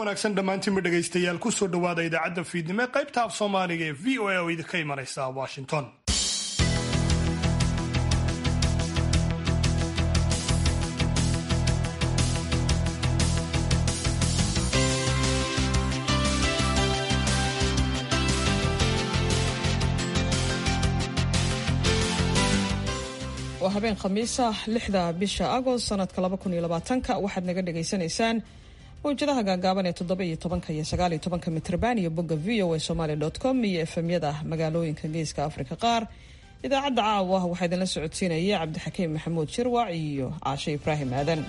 wanaagsan dhammaantiinba dhegaystayaal ku soo dhowaada idaacadda fiidnimo ee qaybta af soomaaliga ee v o a oo idinka imanaysa washington. waa habeen khamiisa 6 bisha agost sanadka 2020 waxaad naga dhagaysanaysaan mawjadaha gaagaaban ee 7 iyo 10 iyo 9 iyo 10 mitrban iyo bogga voasomali.com iyo efemyada magaalooyinka geeska afrika qaar. idaacadda caawa waxaa idinla socodsiinaya cabdixakiim maxamuud shirwac iyo caashe ibraahim aadan.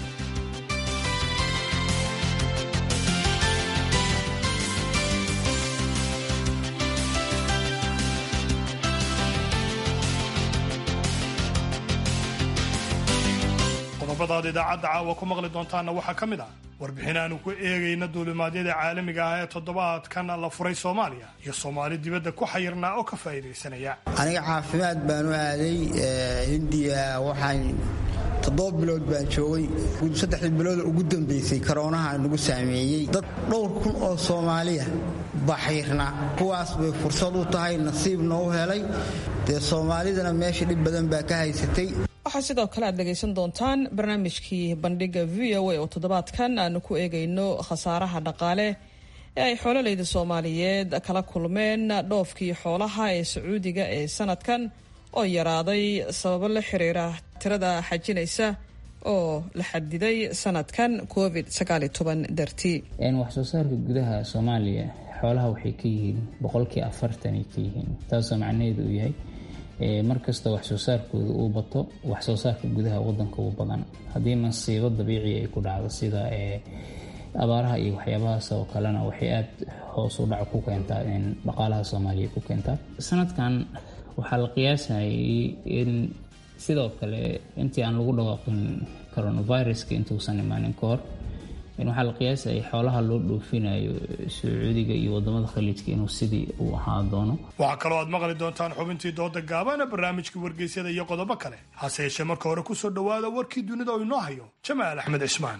qodobadaad idaacadda caawa ku maqli doontaana waxaa ka mid ah warbixin aanu ku eegayna duulimaadyada caalamiga ah ee toddobaadkan la furay Soomaaliya iyo Soomaali dibadda ku xayirnaa oo ka faa'iideysanaya. aniga caafimaad baan u aaday Hindiya, waxaan 7 bilood baan joogay. 3 bilood ugu dambeysay koroonaha nagu saameeyay dad dhowr kun oo Soomaaliya baxirna, kuwaas bay fursad u tahay nasiib noo helay. Soomaalidana meesha dhib badan baa ka haysatay. waxaa sidoo kale aad dhegaysan doontaan barnaamijkii bandhiga VOA oo toddobaadkan aanu ku eegayno khasaaraha dhaqaale ee ay xoololeyda Soomaaliyeed kala kulmeen dhoofkii xoolaha ee Sacuudiga ee sanadkan oo yaraaday sababo la xiriira tirada xajinaysa oo la xadiday sanadkan COVID-19 dartii. wax soo saarka gudaha Soomaaliya xoolaha waxay ka yihiin 40% ka yihiin, taasoo macnaheedu uu yahay markasta wax soo saarkooda uu bato, wax soo saarka gudaha wadanka uu badan. haddii masiibo dabiici ay ku dhacdo sida abaaraha iyo waxyaabahaas oo kalena waxay aad hoos u dhac ku keentaa in dhaqaalaha Soomaaliya ku keentaa. sanadkan waxaa la qiyaasayay in sidoo kale intii aan lagu dhawaaqin coronaviruska intuusan imaanin ka hor waxaa la qiyaasayay xoolaha loo dhoofinayo Sacuudiga iyo wadamada khaliijka inuu sidii uu ahaa doono. waxaa kaloo aad maqli doontaan xubintii dooda gaaban, barnaamijkii wargeysyada iyo qodobo kale. hase yeeshee marka hore ku soo dhowaada warkii dunida oo inoo hayo Jamaal Axmed Cismaan.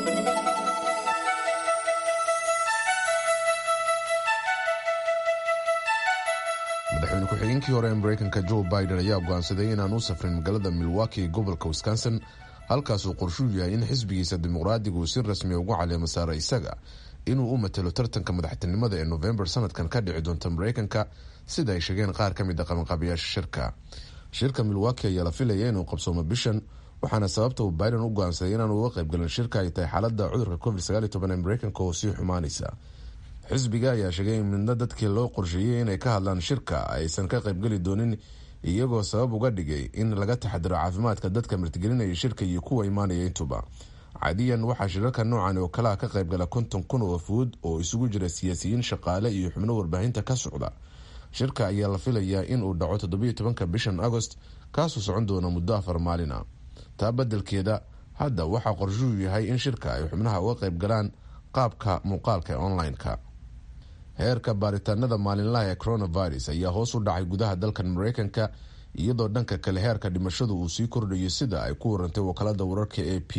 madaxweyne ku-xigeenkii hore ee Mareykanka Joe Biden ayaa go'aansaday inaan u safrin magaalada Milwaukee gobolka Wisconsin, halkaasuu qorshuu yahay in xisbigiisa dimuqraadiga uu si rasmi ugu caleemo saaro isaga inuu u matalo tartanka madaxtinimada ee November sanadkan ka dhici doonta Mareykanka, sida ay sheegeen qaar ka mid ah qabanqaabiyaasha shirka Milwaukee ayaa la filaya inuu qabsoomo bishan, waxaana sababta uu Biden u go'aansaday inaan uga qaybgalin shirka ay tahay xaaladda cudurka COVID-19 ee Mareykanka oo sii xumaanaysa. xisbiga ayaa sheegay in midna dadkii loo qorsheeyey inay ka hadlaan shirka aysan ka qaybgeli doonin, iyagoo sabab uga dhigay in laga taxadiro caafimaadka dadka martigelinaya shirka iyo kuwa imaanaya intuba. caadiyan waxaa shirarka noocan oo kalaha ka qaybgala 50,000 oo fuud oo isugu jira siyaasiyiin, shaqaale iyo xubno warbaahinta ka socda. shirka ayaa la filayaa in uu dhaco 17 bishan Agost, kaasoo socon doona muddo 4 maalin ah. taa beddelkeeda hadda waxaa qorshuu yahay in shirka ay xubnaha uga qaybgalaan qaabka muuqaalka ee online-ka. heerka baaritaanada maalinlaha ee coronavirus ayaa hoos u dhacay gudaha dalkan Mareykanka, iyadoo dhanka kale heerka dhimashadu uu sii kordhayo, sida ay ku warantay wakaalada wararka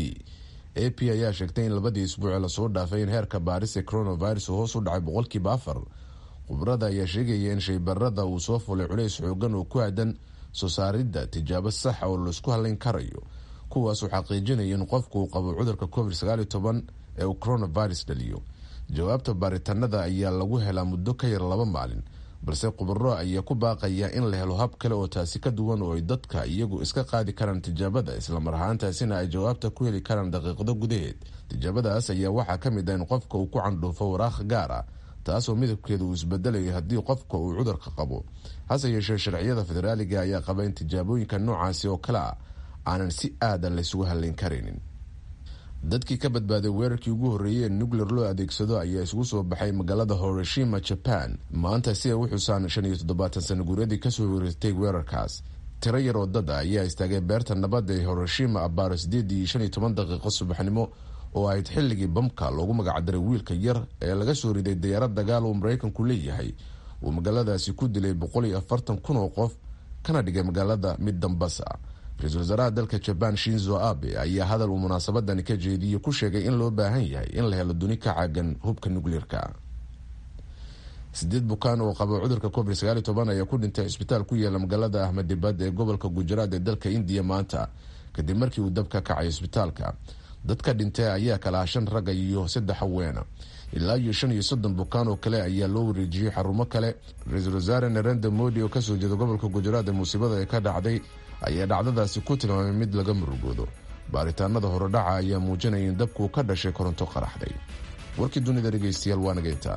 AP ayaa sheegtay in 2 isbuuc lasoo dhaafay in heerka baaris ee coronavirus uu hoos u dhacay 4%. khubarada ayaa sheegaya in shaybarada uu soo fulay culays xoogan oo ku aadan soo saaridda tijaabo sax oo laisku halayn karayo, kuwaasoo xaqiijinaya in qofku uu qabo cudurka COVID-19 ee uu coronavirus dhaliyo. jawaabta baaritaanada ayaa lagu helaa muddo ka yar 2 maalin, balse khubaro ayaa ku baaqaya in la helo hab kale oo taasi ka duwan oo ay dadka iyagu iska qaadi karaan tijaabada, isla mar ahaantaasina ay jawaabta ku heli karaan daqiiqado gudaheed. tijaabadaas ayaa waxaa ka mid ah in qofka uu ku candhuufo waraaq gaar ah, taasoo midabkeeda uu isbedelayo haddii qofka uu cudurka qabo. hase yeeshee sharciyada federaaliga ayaa qaba in tijaabooyinka noocaasi oo kale ah aanan si aadan laysugu halayn karaynin. dadkii ka badbaaday weerarkii ugu horreeyey ee nuclear loo adeegsado ayaa isugu soo baxay magaalada Hiroshima, Japan maanta si ay u xusaan 75 sano guuradii kasoo wareegtay weerarkaas. tiro yar oo dad ayaa istaagay beerta nabadda ee Hiroshima abbaaro 8:15 daqiiqo subaxnimo oo ahayd xilligii bamka loogu magacdaray wiilka yar ee laga soo riday diyaarad dagaal uu Mareykanku leeyahay uu magaaladaasi ku dilay 140,000 oo qof, kana dhigay magaalada mid dambas ah. ra-iisul wasaaraha dalka jabaan shinzo abe ayaa hadal uu munaasabadani ka jeediyey ku sheegay in loo baahan yahay in la helo duni ka caagan hubka nukleerka. 8 bukaan oo qaba cudurka covid-19 ayaa ku dhintay isbitaal ku yaala magaalada ahmedabad ee gobolka Gujarat ee dalka India maanta kadib markii uu dab ka kacay isbitaalka. dadka dhintay ayaa kala 5 rag iyo 3 haween. ilaa iyo 35 bukaan oo kale ayaa loo wareejiyay xarumo kale. ra-iisul wasaare Narendra Modi oo kasoo jeeda gobolka Gujarat ee musiibada ay ka dhacday ayaa dhacdadaasi ku tilmaamay mid laga murugoodo. baaritaanada horodhaca ayaa muujinaya in dabku ka dhashay koronto qaraxday. warkii dunida dhegeystayaal waa nageynta.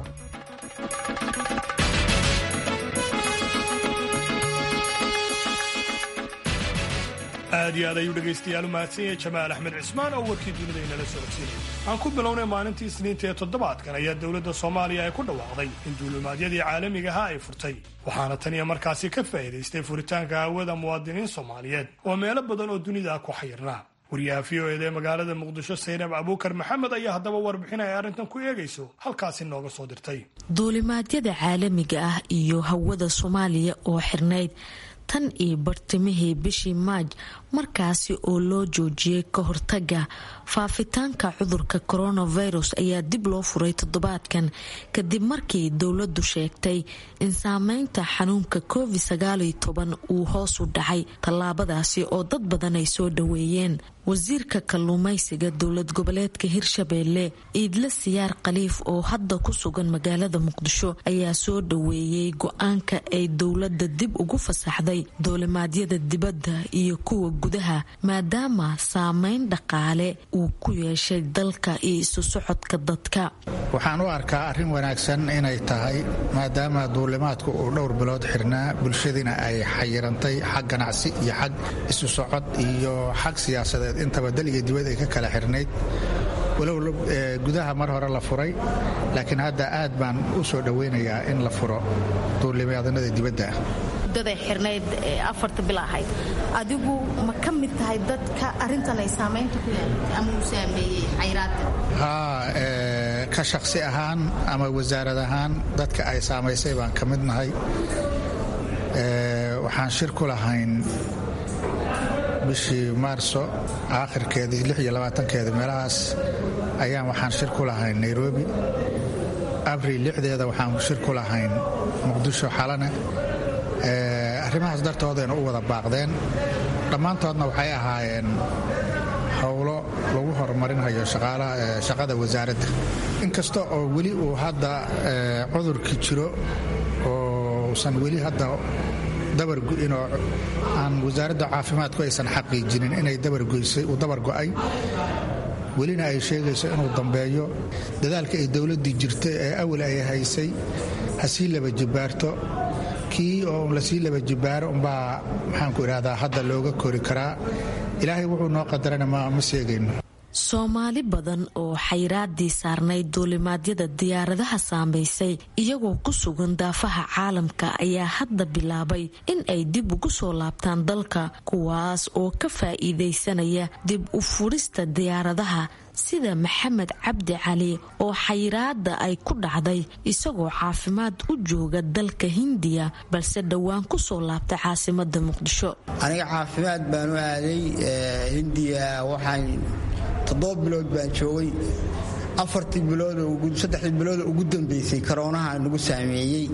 aad iyo aad ayuu dhegaystayaal u mahadsan yahay Jamaal Axmed Cismaan oo warkii dunida inala soo codsiinay. aan ku bilownay maalintii Isniinta ee toddobaadkan ayaa dowladda Soomaaliya ay ku dhawaaqday in duulimaadyadii caalamiga ah ay furtay, waxaana tan iyo markaasi ka faa'iidaystay furitaanka hawada muwaadiniin Soomaaliyeed oo meelo badan oo dunida ku xayirnaa. wariyaha VOAda ee magaalada Muqdisho Saynab Abuukar Maxamed ayaa haddaba warbixinaya arrintan ku eegayso halkaasi nooga soo dirtay. duulimaadyada caalamiga ah iyo hawada Soomaaliya oo xirnayd tan iyo bartimihii bishii Maaj markaasi oo loo joojiyay ka hortaga faafitaanka cudurka coronavirus ayaa dib loo furay toddobaadkan kadib markii dowladdu sheegtay in saameynta xanuunka COVID-19 uu hoos u dhacay. tallaabadaasi oo dad badan ay soo dhaweeyeen. wasiirka kalluumaysiga dowlad goboleedka Hirshabeelle Iidle Siyaar Khaliif oo hadda ku sugan magaalada Muqdisho ayaa soo dhaweeyay go'aanka ay dowladda dib ugu fasaxday duulimaadyada dibadda iyo kuwa gudaha maadaama saameyn dhaqaale uu ku yeeshay dalka iyo isu socodka dadka. waxaan u arkaa arrin wanaagsan inay tahay maadaama duulimaadku uu dhowr bilood xirnaa bulshadina ay xayirantay xag ganacsi iyo xag isu socod iyo xag siyaasadeed intaba dal iyo dibad ay ka kala xirnayd. walow gudaha mar hore la furay laakiin hadda aad baan u soo dhaweynayaa in la furo duulimaadyada dibadda. muddada xirnayd 4 bil ahayd adigu ma ka mid tahay dadka arrintan ay saameynta ku yeelatay ama uu saameeyey xayiraadka? ka shakhsi ahaan ama wasaarad ahaan dadka ay saamaysay baan ka mid nahay. waxaan shir ku lahayn bishii Maarso aakhirkeedii 26 meelahaas ayaan waxaan shir ku lahayn Nairobi. Abriil 6deeda waxaan shir ku lahayn Muqdisho xalana. arrimahaas dartoodana u wada baaqdeen. dhammaantoodna waxay ahaayeen howlo lagu horumarinayo shaqada wasaaradda. inkasta oo weli uu hadda cudurkii jiro oo uusan weli hadda dabargo'inoo aan wasaaradda caafimaadku aysan xaqiijinin inay uu dabargo'ay welina ay sheegayso inuu dambeeyo. dadaalka ay dowladdii jirtay ee awal ay haysay hasii laba jibaarto. kii oo lasii laba jibaaro umbaa maxaanku idhahdaa hadda looga kori karaa. ilaahay wuxuu noo qadarana ma seegayno. Soomaali badan oo xayiraadii saarnayd duulimaadyada diyaaradaha saamaysay iyagoo ku sugan daafaha caalamka ayaa hadda bilaabay in ay dib ugu soo laabtaan dalka, kuwaas oo ka faa'iidaysanaya dib u furista diyaaradaha sida Maxamed Cabdi Cali oo xayiraada ay ku dhacday isagoo caafimaad u jooga dalka Hindiya balse dhawaan ku soo laabtay caasimadda Muqdisho. aniga caafimaad baan u aaday Hindiya. waxaan 7 bilood baan joogay. 3 bilood ugu dambeysay koroonaha nagu saameeyey.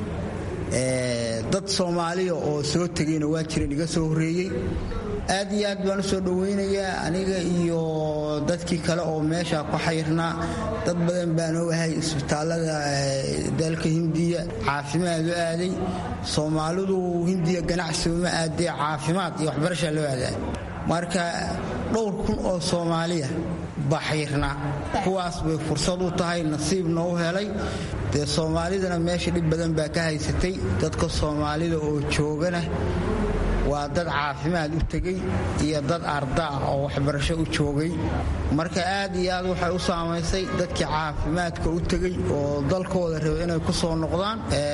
dad Soomaaliya oo soo tagayna waa jireen iga soo horeeyay. aad iyo aad baan u soo dhaweynayaa aniga iyo dadkii kale oo meesha ku xayirnaa. dad badan baan ogahay isbitaalada dalka Hindiya caafimaad u aaday. Soomaalidu Hindiya ganacsi uma aaday, caafimaad iyo waxbarasho loo aaday. marka dhowr kun oo Soomaaliya baxirna kuwaas bay fursad u tahay, nasiib noo helay. dee Soomaalidana meesha dhib badan baa ka haysatay. dadka Soomaalida oo joogana waa dad caafimaad u tegay iyo dad arda ah oo waxbarasho u joogay. marka aad iyo aad waxay u saamaysay dadkii caafimaadka u tegay oo dalkooda raba inay ku soo noqdaan.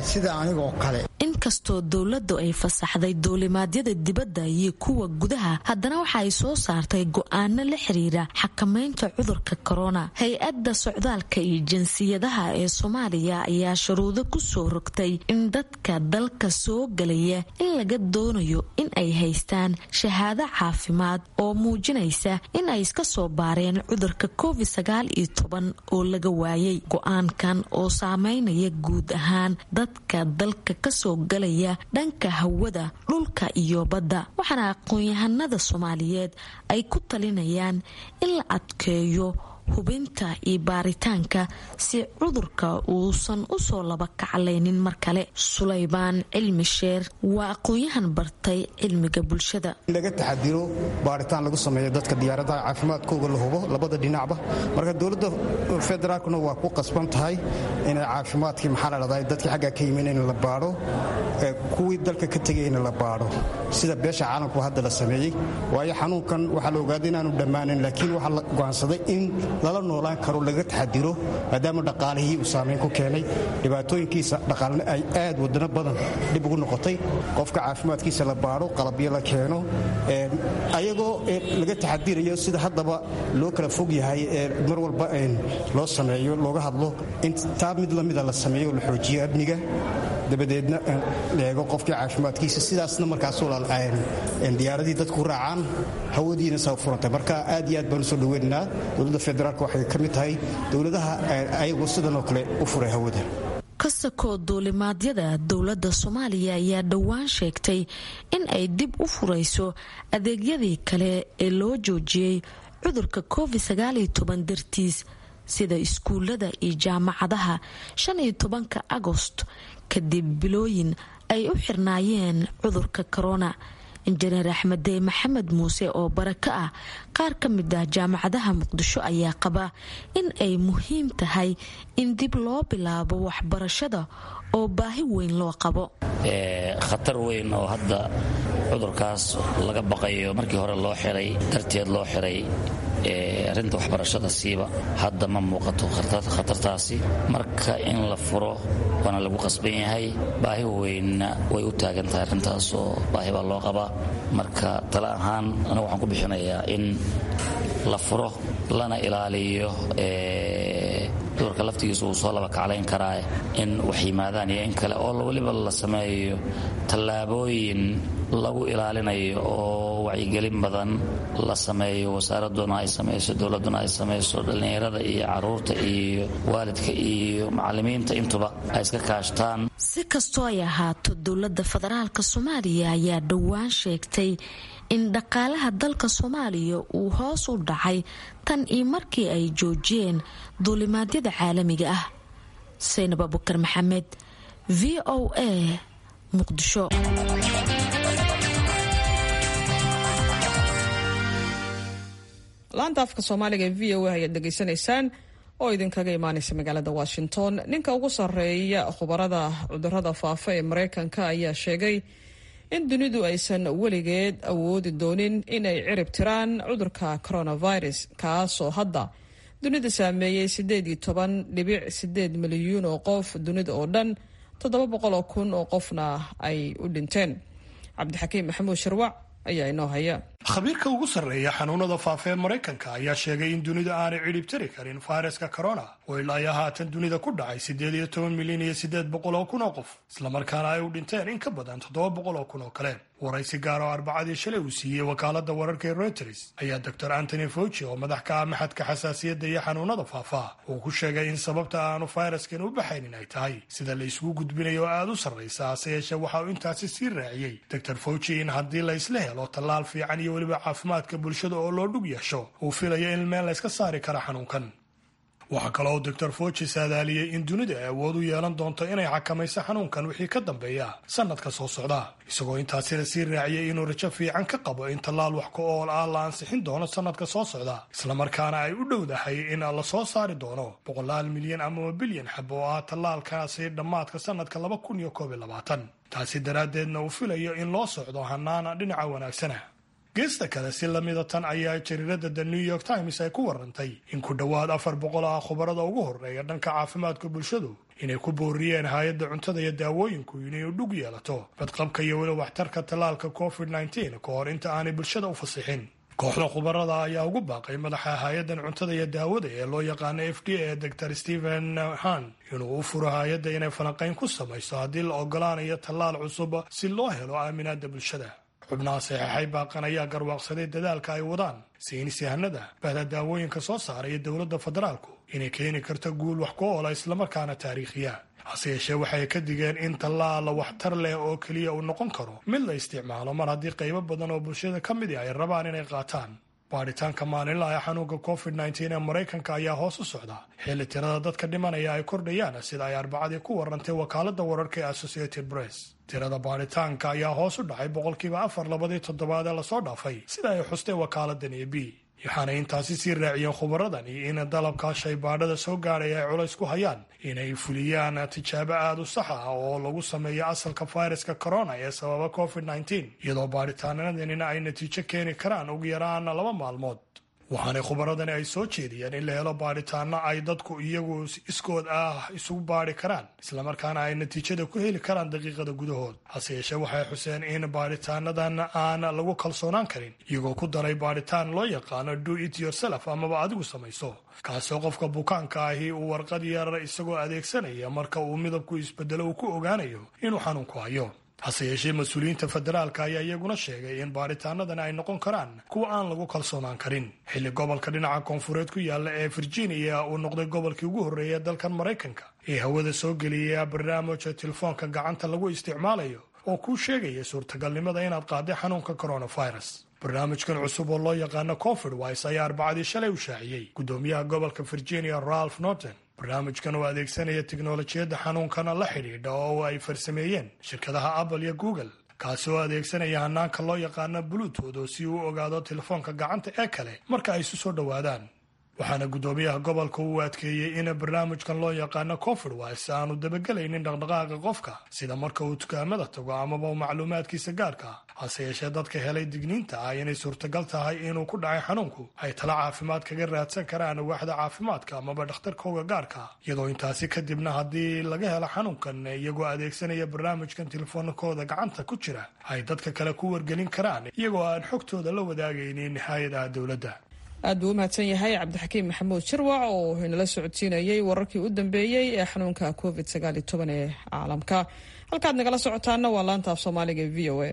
sida anigoo kale. inkastoo dowladdu ay fasaxday duulimaadyada dibadda iyo kuwa gudaha, haddana waxa ay soo saartay go'aano la xiriira xakamaynta cudurka korona. hay-adda socdaalka iyo jinsiyadaha ee Soomaaliya ayaa shuruudo ku soo rogtay in dadka dalka soo galaya in laga doonayo in ay haystaan shahaado caafimaad oo muujinaysa in ay iska soo baareen cudurka COVID-19 oo laga waayay. go'aankan oo saameynaya guud ahaan dadka dalka kasoo galaya dhanka hawada, dhulka iyo badda, waxaana aqoon-yahanada Soomaaliyeed ay ku talinayaan in la adkeeyo hubinta iyo baaritaanka si cudurka uusan usoo laba kaclaynin mar kale. Sulaymaan Cilmi Sheer waa aqoon-yahan bartay cilmiga bulshada. in laga taxadiro baaritaan lagu sameeyo dadka diyaaradaha caafimaadkooda la hubo labada dhinacba. marka dowladda federaalkuna waa ku qasban tahay inay caafimaadkii dadkii xagga ka yimin in la baaro, kuwii dalka ka tegayna la baaro, sida beesha caalamku hadda la sameeyey. waayo xanuunkan waxaa la ogaaday inaanu dhammaanin, laakiin waxaa la go'aansaday in lala noolaan karo, laga taxadiro, maadaama dhaqaalihii uu saamayn ku keenay, dhibaatooyinkiisa dhaqaalna ay aad wadano badan dhib ugu noqotay. qofka caafimaadkiisa la baaro, qalabyo la keeno, ayagoo laga taxadirayo sida haddaba loo kala fog yahay mar walba loo sameeyo, looga hadlo in taa mid lamida la sameeyo, la xoojiyo amniga, dabadeedna la eego qofkii caafimaadkiisa, sidaasna markaasoo diyaaradii dadku raacaan, hawadiina saa furantay. marka aad iyo aad baan usoo dhaweynaynaa. dowladda federaalka waxay ka mid tahay dowladaha ayagoo sidan oo kale u furay hawada. kasakoo duulimaadyada dowladda Soomaaliya ayaa dhowaan sheegtay in ay dib u furayso adeegyadii kale ee loo joojiyey cudurka COVID-19 dartiis, sida iskuulada iyo jaamacadaha 15 Agost kadib bilooyin ay u xirnaayeen cudurka corona. injineer Axmedey Maxamed Muuse oo baraka ah qaar ka mid ah jaamacadaha Muqdisho ayaa qaba in ay muhiim tahay in dib loo bilaabo waxbarashada oo baahi weyn loo qabo. khatar weyn oo hadda cudurkaas laga baqayo markii hore loo xiray darteed loo xiray arrinta waxbarashada siiba hadda ma muuqato khatartaasi. marka in la furo waana lagu qasban yahay, baahi weynna way u taagan tahay arrintaasoo baahi baa loo qabaa. marka tala ahaan anigu waxaan ku bixinayaa in la furo lana ilaaliyo cudurka laftigiisa uu soo laba kaclayn karaa, in wax yimaadaan iyo in kale oo weliba la sameeyo tallaabooyin lagu ilaalinayo oo wacyigelin badan la sameeyo, wasaaraduna ay samayso, dowladuna ay samayso, dhallinyarada iyo caruurta iyo waalidka iyo macallimiinta intuba ay iska kaashtaan. si kastoo ay ahaato, dowladda federaalka Soomaaliya ayaa dhowaan sheegtay in dhaqaalaha dalka Soomaaliya uu hoos u dhacay tan iyo markii ay joojiyeen duulimaadyada caalamiga ah. Saynab Abubakar Maxamed, VOA, Muqdisho. laanta afka Soomaaliga ee VOA ayaad dhegaysanaysaan oo idinkaga imaanaysa magaalada Washington. ninka ugu sarreeya khubarada cudurrada faafa ee Mareykanka ayaa sheegay in dunidu aysan weligeed awoodi doonin inay cirib tiraan cudurka coronavirus, kaasoo hadda dunida saameeyey 18.8 milyuun oo qof dunida oo dhan, 700,000 oo qofna ay u dhinteen. Cabdixakiim Maxamuud Sharwac ayaa inoo haya. khabiirka ugu sarreeya xanuunada faafa ee Mareykanka ayaa sheegay in dunida aanay cirib tiri karin fayraska corona oo ilaa haatan dunida ku dhacay 18,800,000 oo qof, islamarkaana ay u dhinteen in ka badan 700,000 oo kale. waraysi gaar oo Arbacadii shalay uu siiyey wakaalada wararka ee Reuters ayaa Dr. Anthony Fauci oo madax ka ah maxadka xasaasiyadda iyo xanuunada faafa uu ku sheegay in sababta aanu fayraskan u baxaynin ay tahay sida la isugu gudbinayo aad u sarreysa. hase yeeshee waxa uu intaasi sii raaciyey Dr. Fauci in haddii la isla helo tallaal fiican iyo weliba caafimaadka bulshada oo loo dhug yeesho, uu filayo in meel la iska saari kara xanuunkan. waxaa kaloo Dr. Fauci saadaaliyey in dunida ay awood u yeelan doonto inay xakamayso xanuunkan wixii ka dambeeya sanadka soo socda, isagoo intaasina sii raaciyey inuu rajo fiican ka qabo in tallaal wax ku ool ah la ansixin doono sanadka soo socda, islamarkaana ay u dhowdahay in la soo saari doono 100 milyan ama bilyan xab oo ah tallaalkaasi dhammaadka sanadka 2021. taasi daraaddeedna uu filayo in loo socdo hanaana dhinaca wanaagsana. geesta kale si lamida tan ayaa jariirada The New York Times ay ku warantay in ku dhowaad 400 ah khubarada ugu horeeya dhanka caafimaadka bulshadu inay ku booriyeen hay-adda cuntada iyo daawooyinku inay u dhug yeelato badqabka iyo weli waxtarka tallaalka COVID-19 ka hor inta aanay bulshada u fasixin. kooxda khubarada ayaa ugu baaqay madaxa hay-addan cuntada iyo daawada ee loo yaqaano FDA Dr. Stephen Han inuu u furo hay-adda inay falanqayn ku samayso haddii la ogolaanayo tallaal cusub si loo helo aaminaadda bulshada. xubnaha saxeexay baaqan ayaa garwaaqsaday dadaalka ay wadaan saynis yahanada bahda daawooyinka soo saaraya dowladda federaalku inay keeni karto guul wax ku oola islamarkaana taariikhiya. hase yeeshee waxay ka digeen in tallaal waxtar leh oo keliya uu noqon karo mid la isticmaalo mar haddii qaybo badan oo bulshada ka mid ay rabaan inay qaataan. baadhitaanka maalinlaha ee xanuunka COVID-19 ee Maraykanka ayaa hoos u socda xilli tirada dadka dhimanaya ay kordhayaan sida ay Arbacadii ku warantay wakaaladda wararka ee Associated Press. tirada baadhitaanka ayaa hoos u dhacay 4% labadii toddobaad ee lasoo dhaafay sida ay xustay wakaaladdan AB. waxaana intaasi sii raaciyeen khubaradani in dalabka shaybaadhada soo gaadhay ay culays ku hayaan inay fuliyaan tijaabo aad u sax ah oo lagu sameeyo asalka fayraska corona ee sababa COVID-19 iyadoo baadhitaanadanina ay natiijo keeni karaan ugu yaraan 2 maalmood. waxaanay khubaradani ay soo jeediyeen in la helo baadhitaano ay dadku iyagu iskood ah isugu baadhi karaan islamarkaana ay natiijada ku heli karaan daqiiqada gudahood. hase yeeshee waxay xuseen in baadhitaanadan aan lagu kalsoonaan karin iyagoo ku daray baadhitaan loo yaqaano do it yourself amaba adigu samayso kaasoo qofka bukaanka ahi uu warqad yar isagoo adeegsanaya marka uu midabku isbedelo uu ku ogaanayo inuu xanuunku hayo. hase yeeshee mas-uuliyiinta federaalka ayaa iyaguna sheegay in baadhitaanadan ay noqon karaan kuwa aan lagu kalsoonaan karin xilli gobolka dhinaca koonfureed ku yaala ee Virginia uu noqday gobolkii ugu horreeya dalkan Maraykanka ee hawada soo geliyay barnaamijka telefoonka gacanta lagu isticmaalayo oo kuu sheegaya suurtagalnimada inaad qaaday xanuunka coronavirus. barnaamijkan cusub oo loo yaqaano COVIDwise ayaa Arbacadii shalay u shaaciyey gudoomiyaha gobolka Virginia Ralph Norton. barnaamijkan oo adeegsanaya tiknoolajiyadda xanuunkana la xidhiidha oo ay farsameeyeen shirkadaha Apple iyo Google kaasi oo adeegsanaya hanaanka loo yaqaano Bluetooth oo si uu ogaado telefoonka gacanta ee kale marka ay isu soo dhowaadaan. waxaana gudoomiyaha gobolka uu adkeeyey in barnaamijkan loo yaqaano COVIDwise aanu dabagelaynin dhaqdhaqaaqa qofka sida marka uu dukaamada tago amaba macluumaadkiisa gaarka. hase yeeshee dadka helay digniinta ah inay suurtagal tahay inuu ku dhacay xanuunku ay tala caafimaad kaga raadsan karaan waaxda caafimaadka amaba dhakhtarkooga gaarka iyadoo intaasi kadibna haddii laga helo xanuunkan iyagoo adeegsanaya barnaamijkan telefoonakooda gacanta ku jira ay dadka kale ku wargelin karaan iyagoo aan xogtooda la wadaagaynin hay-adaha dowladda. aad buu u mahadsan yahay cabdixakiim maxamuud jirwac oo inala socodsiinayay wararkii u dambeeyey ee xanuunka COVID-19 ee caalamka. halkaad nagala socotaana waa laanta af soomaaliga ee VOA.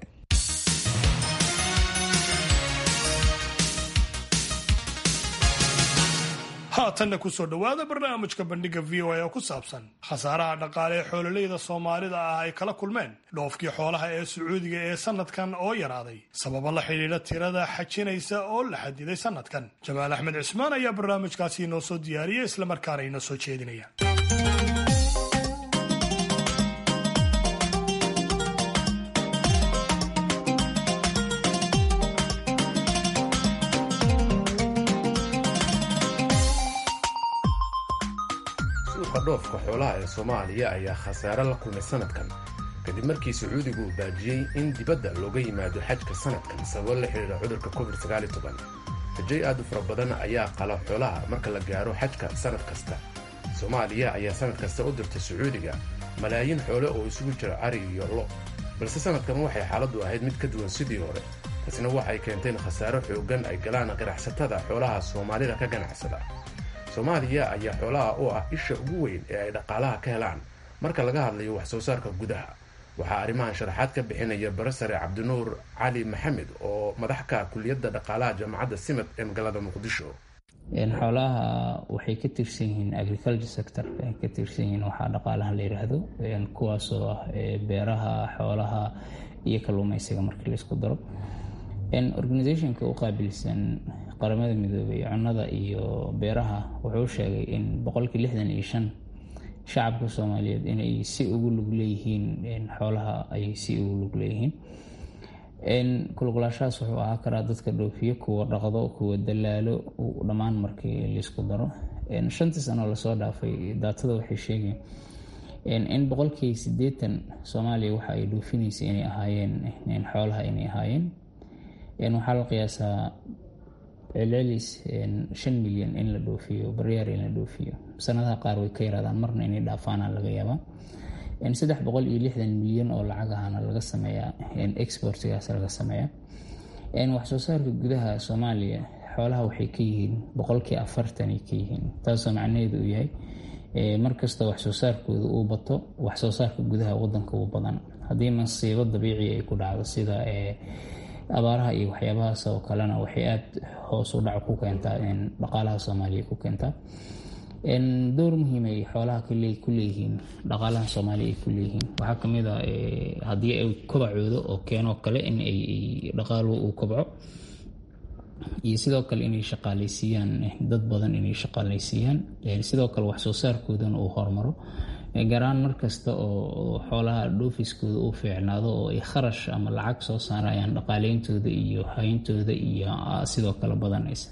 haatanna kusoo dhowaada barnaamijka bandhiga VOA oo ku saabsan khasaaraha dhaqaale ee xoololeyda Soomaalida ah ay kala kulmeen dhoofkii xoolaha ee Sacuudiga ee sanadkan oo yaraaday sababo la xidhiidha tirada xajinaysa oo la xadiday sanadkan. Jamaal Axmed Cismaan ayaa barnaamijkaasi inoo soo diyaariyay islamarkaana inoo soo jeedinaya. dhoofka xoolaha ee Soomaaliya ayaa khasaare la kulmay sanadkan kadib markii Sacuudigu uu baajiyay in dibadda looga yimaado xajka sanadkan sababo la xiriira cudurka COVID-19. xajay aad u fara badan ayaa qala xoolaha marka la gaaro xajka sanad kasta. Soomaaliya ayaa sanad kasta u dirtay Sacuudiga malaayiin xoolo oo isugu jira ari iyo lo, balse sanadkan waxay xaaladdu ahayd mid ka duwan sidii hore. taasina waxay keentay khasaare xooggan ay galaan ganacsatada xoolaha Soomaalida ka ganacsada. Soomaaliya ayaa xoolaha oo ah isha ugu weyn ee ay dhaqaalaha ka helaan marka laga hadlayo wax soo saarka gudaha. waxaa arrimahan sharaxaad ka bixinaya Barasare Cabdinuur Cali Maxamed oo madax ka kulliyadda dhaqaalaha jaamacadda Simad ee magaalada Muqdisho. xoolaha waxay ka tirsan yihiin agriculture sector, ay ka tirsan yihiin waxa dhaqaalaha la yiraahdo kuwaasoo ah beeraha, xoolaha iyo kalluumaysiga markii la isku daro. organizationka u qaabilsan qaramada midoobay cunnada iyo beeraha wuxuu sheegay in 65% shacabka Soomaaliyeed inay si ugu lug leeyihiin xoolaha ay si ugu lug leeyihiin. kulqulaashaas wuxuu ahaa karaa dadka dhoofiyo, kuwa dhaqdo, kuwa dalaalo, dhammaan markii la isku daro. 5 sano la soo dhaafay daatada waxay sheegeen in 80% Soomaaliya waxa ay dhoofinaysa inay ahaayeen xoolaha inay ahaayeen. waxaa la qiyaasaa celcelis 5 milyan in la dhoofiyo baryaar in la dhoofiyo. sanadaha qaar way ka yaraadaan, marna inay dhaafaanaan laga yaabaa. 360 milyan oo lacag ahana laga sameeyaa exportigaas laga sameeyaa. wax soo saarka gudaha Soomaaliya xoolaha waxay ka yihiin 40% ay ka yihiin, taasoo macnaheedu uu yahay markasta wax soo saarkooda uu bato, wax soo saarka gudaha wadanka uu badan. haddii masiibo dabiici ay ku dhacdo sida abaaraha iyo waxyaabahaas oo kalena waxay aad hoos u dhac ku keentaa dhaqaalaha Soomaaliya ku keentaa. door muhiim ay xoolaha ku leeyihiin dhaqaalaha Soomaaliya ay ku leeyihiin waxaa ka mid ah haddii ay kobacoodo oo keeno kale in ay dhaqaaluhu uu kobco, iyo sidoo kale inay shaqaaleysiiyaan dad badan, inay shaqaaleysiiyaan sidoo kale wax soo saarkoodana uu horumaro. garaan markasta oo xoolaha dhoofiskooda uu fiicnaado oo ay kharash ama lacag soo saarayaan, dhaqaaleyntooda iyo hayntooda iyo sidoo kale badanaysa.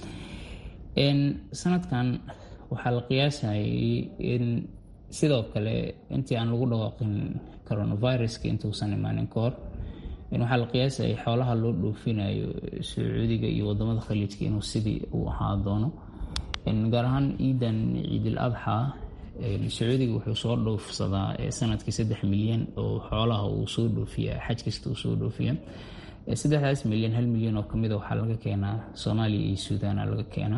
sanadkan waxaa la qiyaasayay in sidoo kale intii aan lagu dhawaaqin coronaviruska intuusan imaanin ka hor, waxaa la qiyaasayay xoolaha loo dhoofinayo Sacuudiga iyo wadamada khaliijka inuu sidii uu ahaa doono. gaar ahaan ciidul adxa Sacuudiga wuxuu soo dhoofsadaa sanadkii 3 milyan oo xoolaha uu soo dhoofiya, xaj kasta uu soo dhoofiya. 3 milyan 1 milyan oo kamid ah waxaa laga keenaa Soomaaliya iyo Suudaan laga keenaa.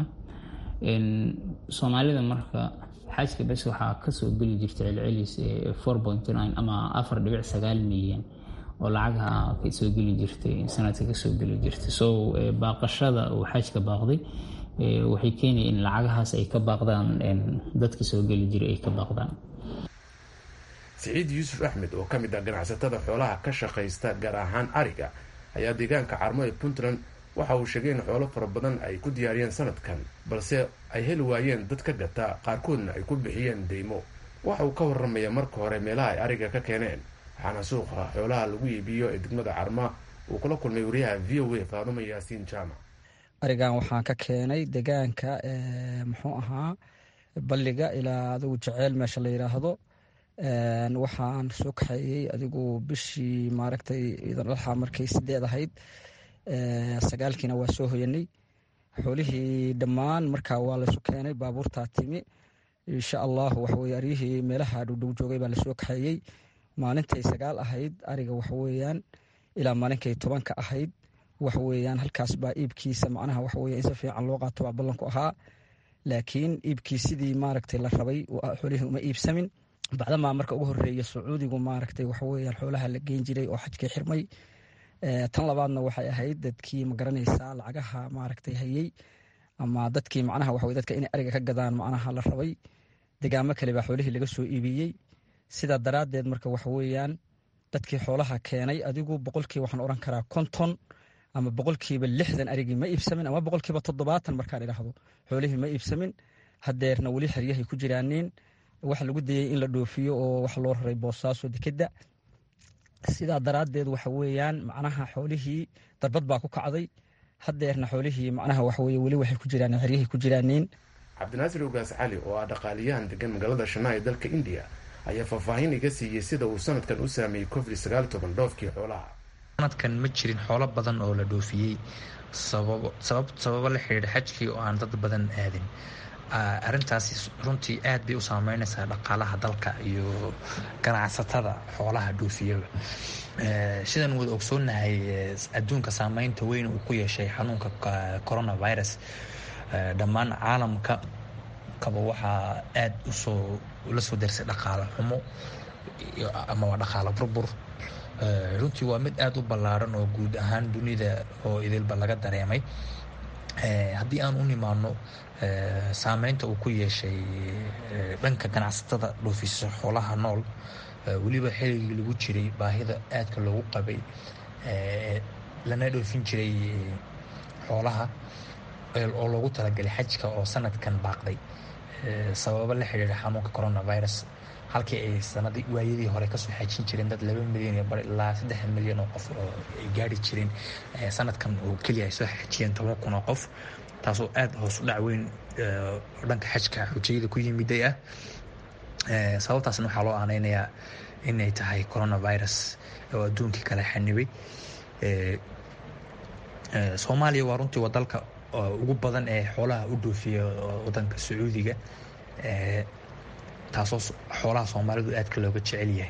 Soomaalida marka xajka bas waxaa ka soo geli jirtay celcelis 4.9 ama 4.9 milyan oo lacagaha ka soo geli jirtay sanadka ka soo geli jirtay. baaqashada oo xajka baaqday waxay keenayaan in lacagahaas ay ka baaqdaan dadka soo geli jiray ay ka baaqdaan. Saciid Yuusuf Axmed oo ka mid ah ganacsatada xoolaha ka shaqeysta gaar ahaan ariga ayaa deegaanka Carmo ee Puntland waxa uu sheegay in xoolo fara badan ay ku diyaariyeen sanadkan, balse ay heli waayeen dad ka gata, qaarkoodna ay ku bixiyeen deymo. waxa uu ka warramaya marka hore meelaha ay ariga ka keeneen, waxaana suuqa xoolaha lagu iibiyo ee degmada Carmo uu kula kulmay wariyaha VOA Faadumo Yaasiin Jaamac. arigan waxaan ka keenay deegaanka muxuu ahaa balliga ilaa adigu jeceel meesha la yiraahdo. waxaan soo kaxeeyey adigu bishii maaragtay ciidan adxa markay 8 ahayd, 9kiina waa soo hoyanay. xoolihii dhammaan markaa waa laysu keenay, baabuurtaa timi insha allah. waxaweye aryihii meelaha dhowdhow joogay baa lasoo kaxeeyey. maalintay 9 ahayd ariga waxaweyaan ilaa maalinkay 10 ahayd waxaweyaan halkaas baa iibkiisa macnaha waxaweye in si fiican loo qaato baa ballanku ahaa. laakiin iibkii sidii maaragtay la rabay xoolihii uma iibsamin. bacdamaa marka ugu horeeya Sacuudigu maaragtay waxaweyaan xoolaha la geyn jiray oo xajkii xirmay. tan labaadna waxay ahayd dadkii ma garanaysaa lacagaha maaragtay hayay ama dadkii macnaha waxaweye dadka inay ariga ka gadaan macnaha la rabay. deegaamo kale baa xoolihii laga soo iibiyey. sidaa daraaddeed marka waxaweyaan dadkii xoolaha keenay adigu boqolkii waxaan oran karaa 50 ama 60% arigii ma iibsamin, ama 70% markaan idhaahdo xoolihii ma iibsamin. hadeerna weli xeryahay ku jiraaniin. waxa lagu dayay in la dhoofiyo oo wax loo raray Boosaaso dekeda. sidaa daraaddeed waxa weeyaan macnaha xoolihii darbad baa ku kacday. hadeerna xoolihii macnaha waxa weeye weli waxay ku jiraan xeryahay ku jiraaniin. Cabdinaasir Ugaas Cali oo ah dhaqaaliyahan degan magaalada Shanghai ee dalka India ayaa faahfaahin iga siiyay sida uu sanadkan u saameeyay COVID-19 dhoofkii xoolaha. sanadkan ma jirin xoolo badan oo la dhoofiyey sababo la xiriira xajkii oo aan dad badan aadin. arrintaasi runtii aad bay u saameynaysaa dhaqaalaha dalka iyo ganacsatada xoolaha dhoofiyaba. sidaan wada ogsoonahay adduunka saameynta weyn uu ku yeeshay xanuunka coronavirus dhammaan caalamka kaba waxaa aad la soo darsay dhaqaale xumo ama waa dhaqaale burbur. runtii waa mid aad u ballaaran oo guud ahaan dunida oo idilba laga dareemay. haddii aan u nimaano saameynta uu ku yeeshay dhanka ganacsatada dhoofisa xoolaha nool, weliba xilligii lagu jiray baahida aadka loogu qabay lana dhoofin jiray xoolaha oo loogu talagalay xajka oo sanadkan baaqday sababo la xiriira xanuunka coronavirus. halkii ay sanadii waayadii hore kasoo xajin jireen dad 2 milyan ilaa 3 milyan oo qof oo ay gaari jireen, sanadkan oo keliya ay soo xajiyeen 10,000 oo qof, taasoo aad hoos u dhac weyn dhanka xajka xujayada ku yimiday ah. sababtaasna waxaa loo aaneynayaa inay tahay coronavirus oo adduunkii kala xanibay. soomaaliya waa runtii waa dalka ugu badan ee xoolaha u dhoofiya wadanka sacuudiga, taasoo xoolaha soomaalidu aadka looga jecel yahay.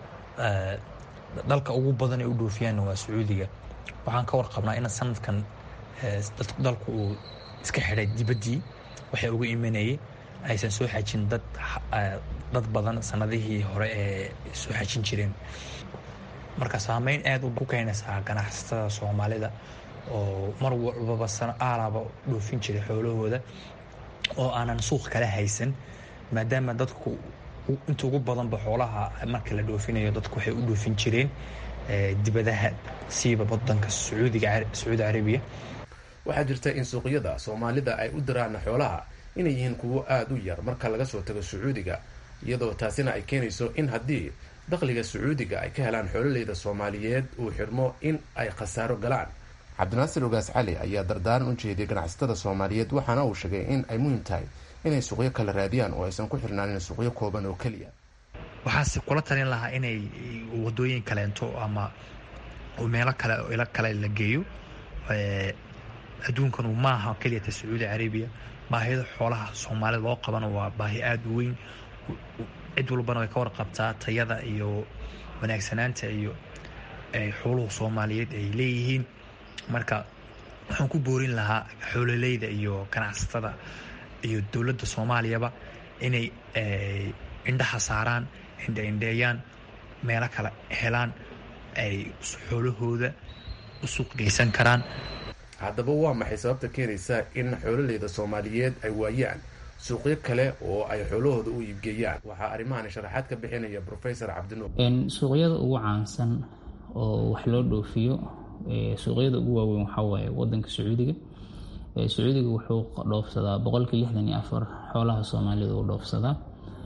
dalka ugu badan ee u dhoofiyaanna waa sacuudiga. waxaan ka warqabnaa in sanadkan dalku uu iska xidhay dibaddii waxay uga imanayay aysan soo xajin dad badan sanadihii hore ee soo xajin jireen. marka saameyn aad u keenaysaa ganacsatada soomaalida oo mar walbaba aalaba dhoofin jiray xoolahooda oo aanan suuq kala haysan, maadaama dadku inta ugu badanba xoolaha marka la dhoofinayo dadku waxay u dhoofin jireen dibadaha siiba wadanka sacuudi carabiya. waxaa jirta in suuqyada soomaalida ay u diraan xoolaha inay yihiin kuwo aada u yar marka laga soo tago sacuudiga, iyadoo taasina ay keenayso in haddii dakhliga sacuudiga ay ka helaan xoololeyda soomaaliyeed uu xirmo in ay khasaaro galaan. cabdinaasir ogaas cali ayaa dardaaran u jeediyay ganacsatada soomaaliyeed, waxaana uu sheegay in ay muhiim tahay inay suuqyo kala raadiyaan oo aysan ku xirnaanin suuqyo kooban oo keliya. waxaase kula talin lahaa inay wadooyin kaleento ama meelo kale oo ilo kale la geeyo. adduunkanu maaha keliyata sacuudi carabiya, baahida xoolaha soomaalida loo qabana waa baahi aada u weyn. cid walbana way ka warqabtaa tayada iyo wanaagsanaanta iyo xooluhu soomaaliyeed ay leeyihiin. marka waxaan ku boorin lahaa xoololeyda iyo ganacsatada iyo dowladda soomaaliyaba inay indhaha saaraan, indheeyaan, meelo kale helaan ay xoolahooda u suuq geysan karaan. haddaba waa maxay sababta keenaysa in xoololeyda soomaaliyeed ay waayaan suuqyo kale oo ay xoolahooda u iibgeeyaan? waxaa arrimahan sharaxaad ka bixinaya Professor Cabdinuur. suuqyada ugu caansan oo wax loo dhoofiyo, suuqyada ugu waaweyn waxaa waaye wadanka sacuudiga. sacuudiga wuxuu dhoofsadaa 64% xoolaha soomaalida uu dhoofsadaa.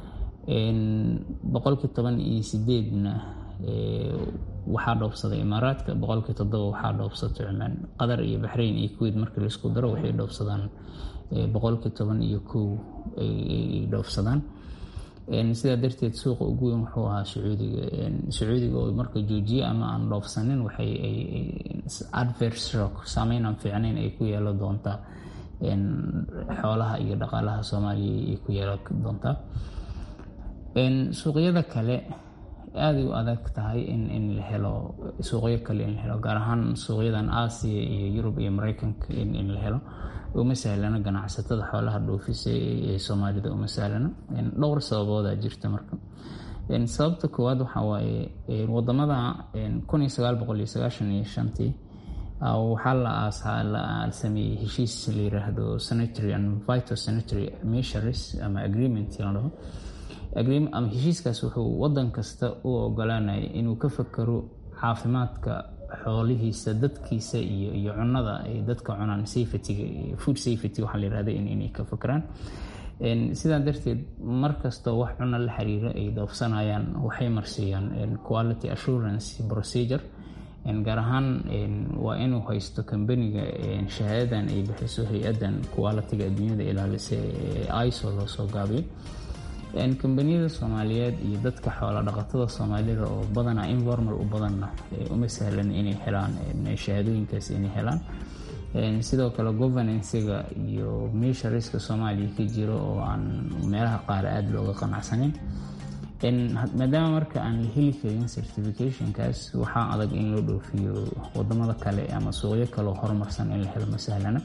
18% waxaa dhoofsada imaaraadka, 7% waxaa dhoofsata cumaan. qatar iyo baxrayn iyo kuwait marka laisku daro waxay dhoofsadaan 11% ay dhoofsadaan. sidaa darteed suuqa ugu weyn wuxuu ahaa sacuudiga oo marka joojiye ama aan dhoofsanin waxay adverse shock, saameyn aan fiicnayn ay ku yeelan doontaa xoolaha iyo dhaqaalaha soomaaliya ay ku yeelan doontaa. suuqyada kale aada u adag tahay in la helo suuqyo kale in la helo, gaar ahaan suuqyadan aasiya iyo yurub iyo maraykanka in la helo uma sahlana. ganacsatada xoolaha dhoofisa ee soomaalida uma sahlana. dhowr sababoodaa jirta. marka sababta koowaad waxaa waaye wadamada 1995 waxaa la sameeyey heshiis la yiraahdo sanitary and phytosanitary measures ama agreement la dhaho. ama heshiiskaas wuxuu wadan kasta u ogolaanaya inuu ka fakaro caafimaadka xoolihiisa, dadkiisa iyo cunada ay dadka cunaan, food safety waxaa la yirahda inay ka fakaraan. sidaa darteed markastoo wax cuno la xiriira ay dhoofsanayaan waxay marsiiyaan quality assurance procedure. gaar ahaan waa inuu haysto kambaniga shahaadadan ay bixiso hay-adan quality-ga adduunyada ilaalisa ISO loo soo gaabiyo. kambaniyada soomaaliyeed iyo dadka xoola dhaqatada soomaalida oo badanaa informal u badanna uma sahlan inay helaan shahaadooyinkaas inay helaan. sidoo kale governance-ga iyo measuriska soomaaliya ka jiro oo aan meelaha qaar aada looga qanacsanin. maadaama marka aan la heli karin certificationkaas waxaa adag in loo dhoofiyo wadamada kale ama suuqyo kaleo horumarsan in la helo ma sahlana.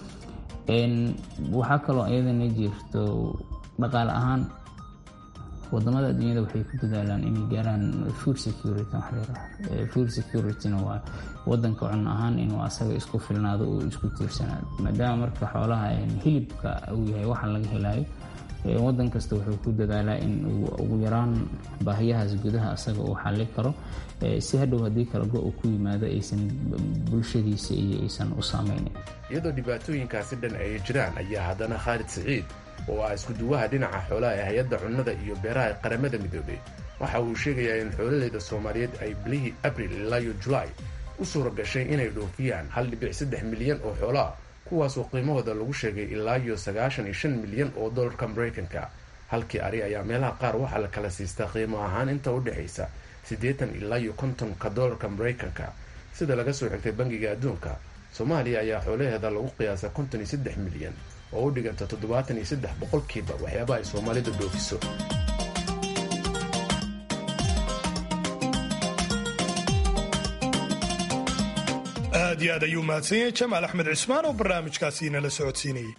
waxaa kaloo iyadana jirto dhaqaale ahaan wadamada adduunyada waxay ku dadaalaan inay gaaraan food security. food security-na waa wadanka cunno ahaan inuu asaga isku filnaado oo isku tiirsanaado. maadaama marka xoolaha hilibka uu yahay waxa laga helayo, wadan kasta wuxuu ku dadaalaa in uu ugu yaraan baahiyahaas gudaha asaga uu xallin karo, si hadhow haddii kala go uu ku yimaado aysan bulshadiisa iyo aysan u saameynin. iyadoo dhibaatooyinkaasi dhan ay jiraan ayaa haddana Khaalid Siciid oo ah isku duwaha dhinaca xoolaha ee hay-adda cunnada iyo beeraha ee qaramada midoobay waxa uu sheegayaa in xoololeyda soomaaliyeed ay bilihii abril ilaa iyo julaay u suura gashay inay dhoofiyaan 1.3 milyan oo xoolaha, kuwaasoo qiimahooda lagu sheegay ilaa iyo 95 milyan oo dollarka Mareykanka. halkii ari ayaa meelaha qaar waxaa la kala siistaa qiimo ahaan inta u dhexaysa 80 ilaa iyo 50 dollarka Mareykanka. sida laga soo xigtay bangiga adduunka, soomaaliya ayaa xoolaheeda lagu qiyaasa 53 milyan oo u dhiganta 73 boqolkiiba waxyaabaha ay soomaalidu dhoofiso. aad iyo aad ayuu mahadsan yahay jamaal axmed cismaan oo barnaamijkaasi inala socodsiinayay.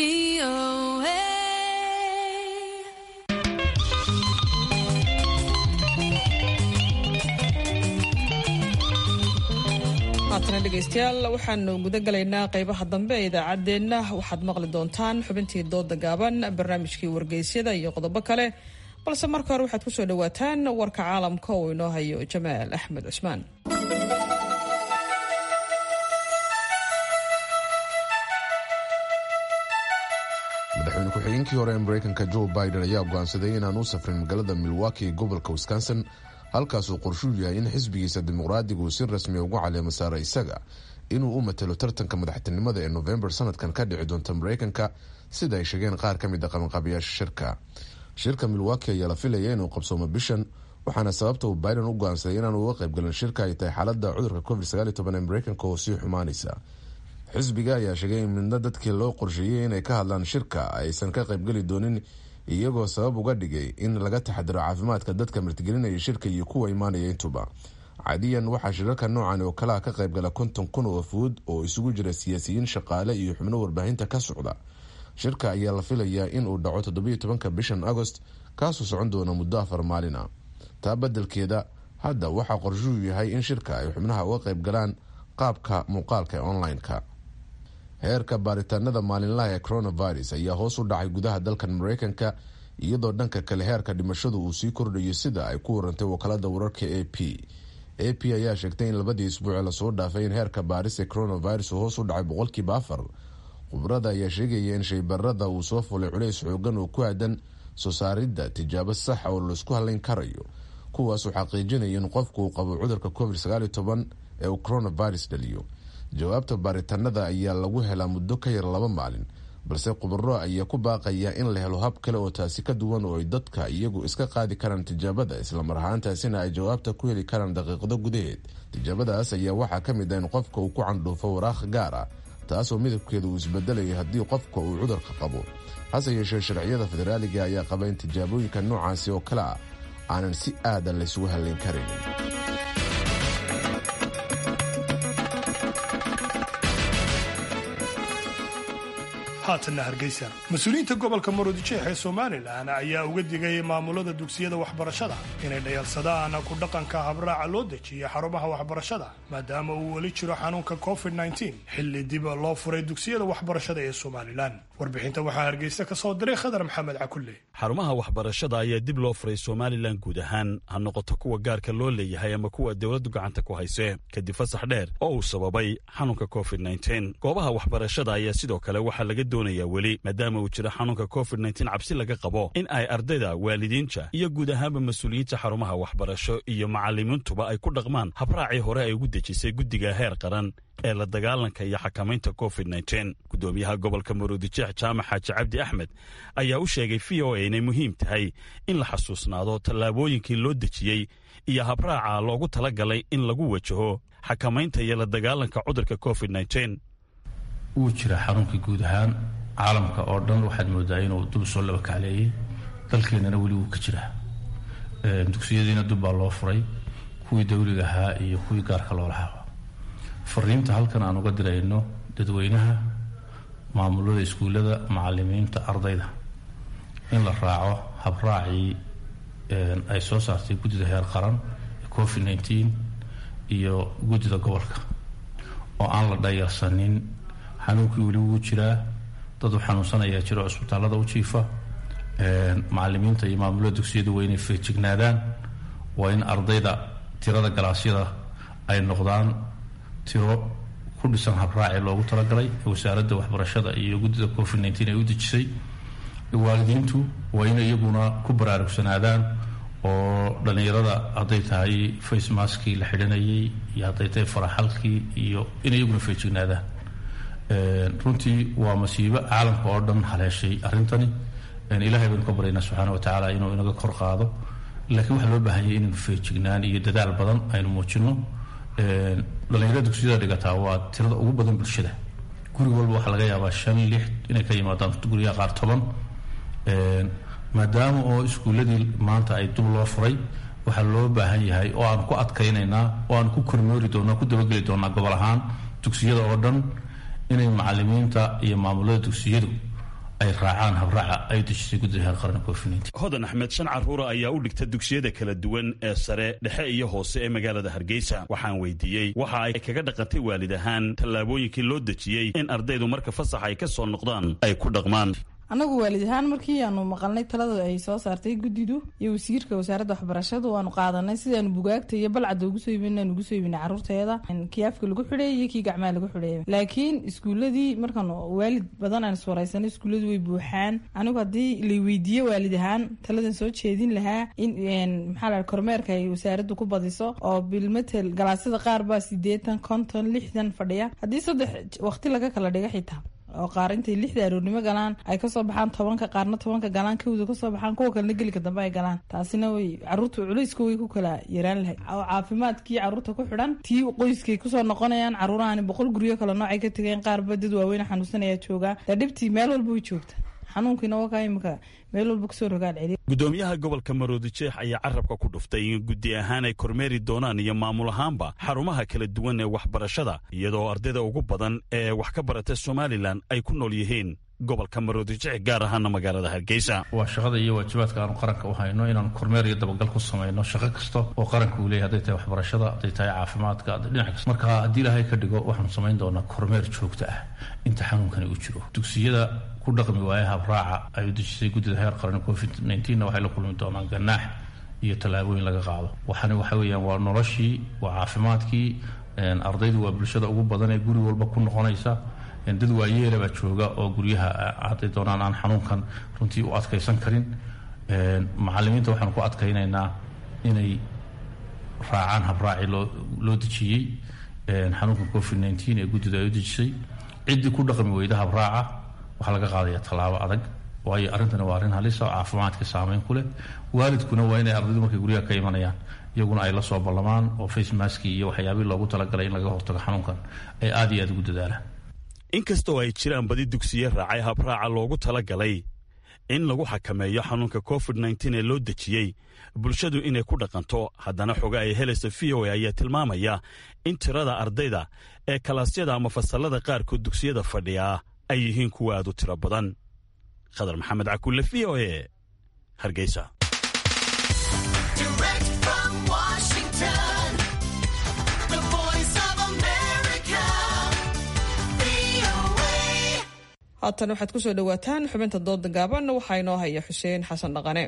haatana dhegaystayaal waxaanu guda galaynaa qaybaha dambe ee idaacaddeenna. waxaad maqli doontaan xubintii dooda gaaban, barnaamijkii wargeysyada iyo qodobo kale, balse marka hore waxaad kusoo dhawaataan warka caalamka oo inoo hayo jamaal axmed cismaan. madaxweyne ku-xigeenkii hore ee mareykanka joe biden ayaa go'aansaday inaan u safrin magaalada milwaukee ee gobolka wisconsin, halkaasuu qorshuu yahay in xisbigiisa dimuqraadigu si rasmi ugu caleemo saara isaga inuu u matalo tartanka madaxtinimada ee novembar sanadkan ka dhici doonta mareykanka, sida ay sheegeen qaar ka mid a qabanqaabiyaasha shirka milwaukee ayaa la filaya inuu qabsoomo bishan, waxaana sababta uu biden u go'aansaday inaan uga qaybgalin shirka ay tahay xaalada cudurka covid-19 ee mareykanka oo sii xumaanaysa. xisbiga ayaa sheegay in midna dadkii loo qorsheeyey inay ka hadlaan shirka aysan ka qaybgeli doonin, iyagoo sabab uga dhigay in laga taxadiro caafimaadka dadka martigelinaya shirka iyo kuwa imaanaya intuba. cadiyan waxaa shirarka noocan oo kalea ka qaybgala 50,000 oo wafuud oo isugu jira siyaasiyiin, shaqaale iyo xubno warbaahinta ka socda. shirka ayaa la filayaa inuu dhaco 17 bishan agost, kaasuu socon doona muddo 4 maalin ah. taa beddelkeeda hadda waxaa qorshuu yahay in shirka ay xubnaha uga qaybgalaan qaabka muuqaalka ee online-ka. heerka baaritaanada maalinlaha ee coronavirus ayaa hoos u dhacay gudaha dalkan mareykanka, iyadoo dhanka kale heerka dhimashadu uu sii kordhayo, sida ay ku warantay wakaalada wararka AP ayaa sheegtay in 2 isbuuc lasoo dhaafay in heerka baaris ee coronavirus uu hoos u dhacay 4%. khubrada ayaa sheegaya in shaybarada uu soo fulay culays xoogan oo ku aadan soo saaridda tijaabo sax oo laisku halayn karayo, kuwaasuu xaqiijinaya in qofku uu qabo cudurka covid-19 ee uu coronavirus dhaliyo. jawaabta baaritaanada ayaa lagu helaa muddo ka yar 2 maalin, balse khubaro ayaa ku baaqaya in la helo hab kale oo taasi ka duwan oo ay dadka iyagu iska qaadi karaan tijaabada, islamar ahaantaasina ay jawaabta ku heli karaan daqiiqado gudaheed. tijaabadaas ayaa waxaa ka mid ah in qofka uu ku candhuufo waraaq gaar ah, taasoo midabkeedu uu isbedelayo haddii qofka uu cudurka qabo. hase yeeshee sharciyada federaaliga ayaa qaba in tijaabooyinka noocaasi oo kale ah aanan si aadan laysugu halayn karin. haatanna hargeysa, mas-uuliyiinta gobolka maroodijeex ee somalilan ayaa uga digay maamulada dugsiyada waxbarashada inay dhayalsadaan ku dhaqanka habraaca loo dejiya xarumaha waxbarashada, maadaama uu weli jiro xanuunka covid-19 xilli dib loo furay dugsiyada waxbarashada ee somalilan. warbixinta waxaa hargeysa ka soo diray khadar maxamed cakulle. xarumaha waxbarashada ayaa dib loo furay somalilan guud ahaan, ha noqoto kuwa gaarka loo leeyahay ama kuwa dowladdu gacanta ku hayse, kadib fasax dheer oo uu sababay xanuunka covid-19. goobaha waxbarashada ayaa sidoo kale waxaa laga doonayaa weli, maadaama uu jiro xanuunka covid-19 cabsi laga qabo in ay ardayda, waalidiinta iyo guud ahaanba mas-uuliyiinta xarumaha waxbarasho iyo macallimiintuba ay ku dhaqmaan habraacii hore ay ugu dejisay guddiga heer qaran ee la dagaalanka iyo xakamaynta covid-19. gudoomiyaha gobolka maroodijeex jaamac xaaji cabdi axmed ayaa u sheegay VOA inay muhiim tahay in la xasuusnaado tallaabooyinkii loo dejiyey iyo habraaca loogu talagalay in lagu wajaho xakamaynta iyo la dagaalanka cudurka covid-19. wuu jira xanuunkii guud ahaan caalamka oo dhan, waxaad moodaa inuu dub soo laba kacleeyey, dalkeennana weli wuu ka jiraa. dugsiyadiina dub baa loo furay, kuwii dawliga ahaa iyo kuwii gaarka loo lahaa. fariinta halkan aan uga dirayno dadweynaha, maamulada iskuullada, macallimiinta, ardayda, in la raaco habraacii ay soo saartay guddida heer qaran ee covid-19 iyo guddida gobolka, oo aan la dhayarsanin. xanuunkii weli wuu jiraa, dad u xanuunsanayaa jiro cisbitaallada u jiifa. macallimiinta iyo maamulada dugsiyada waa inay feejignaadaan, waa in ardayda tirada galaasyada ay noqdaan tiro ku dhisan habraacii loogu talagalay ee wasaaradda waxbarashada iyo guddida covid-19 ay u dejisay. waalidiintu waa inay iyaguna ku baraarugsanaadaan, oo dhallinyarada hadday tahay face maskii la xidhanayay iyo hadday tahay faraxalkii iyo inay iyaguna feejignaadaan. runtii waa masiibo caalamka oo dhan haleeshay arrintani. ilaahay baynu ka baryaynaa subxaana watacaala inuu inaga kor qaado, laakiin waxaa loo baahanyay inaynu feejignaan iyo dadaal badan aynu muujino. dhallinyarada dugsiyada dhigataa waa tirada ugu badan bulshada. guri walba waxaa laga yaabaa 5-6 inay ka yimaadaan, guriga qaar 10. maadaama oo iskuuladii maanta ay dib loo furay, waxaa loo baahan yahay oo aan ku adkaynaynaa oo aan ku kormeeri doonaa, ku dabageli doonaa gobol ahaan dugsiyada oo dhan inay macallimiinta iyo maamulada dugsiyadu ay raacaan habraaca ay dejisay guddiga heer qaran COVID-19. Hodan Axmed shan caruura ayaa u dhigta dugsiyada kala duwan ee sare, dhexe iyo hoose ee magaalada Hargeysa. Waxaan weydiiyey waxa ay kaga dhaqantay waalid ahaan tallaabooyinkii loo dejiyey in ardaydu marka fasax ay ka soo noqdaan ay ku dhaqmaan. anagu waalid ahaan markii aanu maqalnay talada ay soo saartay guddidu iyo wasiirka wasaaradda waxbarashada waanu qaadanay sidaanu bugaagta iyo balcadda ugu soo iibinay ugu soo iibinay caruurteeda kii afka lagu xidheeyay iyo kii gacmaha lagu xidheeyay. laakiin iskuuladii markaan waalid badan aan iswaraysanay iskuuladu way buuxaan. anigu haddii la weydiiyo waalid ahaan taladan soo jeedin lahaa in maxaa la kormeerka ay wasaaraddu ku badiso oo bilmetel galaasyada qaar baa 80 50 60 fadhiya haddii 3 waqti laga kala dhigo xitaa oo qaar intay 6 aroornimo galaan ay ka soo baxaan 10 qaarna 10 galaan kawda ka soo baxaan kuwa kalena gelika dambe ay galaan. taasina way caruurta culayska way ku kala yaraan lahayd oo caafimaadkii caruurta ku xidhan tii qoyskay ku soo noqonayaan. caruurahan 100 guryo kala nooc ay ka tageen, qaar dad waaweyn xanuunsanaya jooga, dhibtii meel walba way joogta, xanuunkiina waa ka imika meel walba kusoo rogaal celiya. gudoomiyaha gobolka Maroodi Jeex ayaa carabka ku dhuftay in guddi ahaan ay kormeeri doonaan iyo maamul ahaanba xarumaha kala duwan ee waxbarashada, iyadoo ardayda ugu badan ee wax ka barata Somaliland ay ku nool yihiin gobolka Maroodi Jeex, gaar ahaan magaalada Hargeysa. waa shaqada iyo waajibaadka aan qaranka u hayno inaan kormeer iyo dabagal ku sameeyno shaqo kasta oo qaranka uu leeyahay, hadday tahay waxbarashada, hadday tahay caafimaadka, dhinac kasta. marka haddii Ilaahay ka dhigo waxaan samayn doonaa kormeer joogto ah inta xanuunkani uu jiro. dugsiyada ku dhaqmi waaya habraaca ay u dejisay guddida heer qaran COVID-19 waxay la kulmi doonaan ganaax iyo tallaabooyin laga qaado. waxani waxa weeyaan waa noloshii, waa caafimaadkii, ardaydu waa bulshada ugu badan ee guri walba ku noqonaysa. dad waayeela baa jooga oo guryaha hadday doonaan aan xanuunkan runtii u adkaysan karin. macallimiinta waxaan ku adkaynaynaa inay raacaan habraaci loo dejiyey xanuunkan COVID-19 ee guddida ay u dejisay. ciddii ku dhaqmi weyda habraaca waxaa laga qaadaya tallaabo adag, waayo arrintani waa arrin halis ah oo caafimaadka saameyn ku leh. waalidkuna waa inay ardaydu markay guryaha ka imanayaan iyaguna ay la soo ballamaan oo face mask iyo waxyaabihii loogu talagalay in laga hortago xanuunkan ay aad iyo aad ugu dadaalaan. inkastoo ay jiraan badi dugsiye raacay habraaca loogu talagalay in lagu xakameeyo xanuunka COVID-19 ee loo dejiyey bulshadu inay ku dhaqanto, haddana xoga ay helaysa VOA ayaa tilmaamaya in tirada ardayda ee kalaasyada ama fasallada qaarkood dugsiyada fadhiya ay yihiin kuwa aad u tiro badan. Khadar Maxamed Cakulle, VOA, Hargeysa. haatan waxaad ku soo dhawaataan xubinta dooda gaaban, waxaa inoo haya Xuseen Xasan Dhaqane.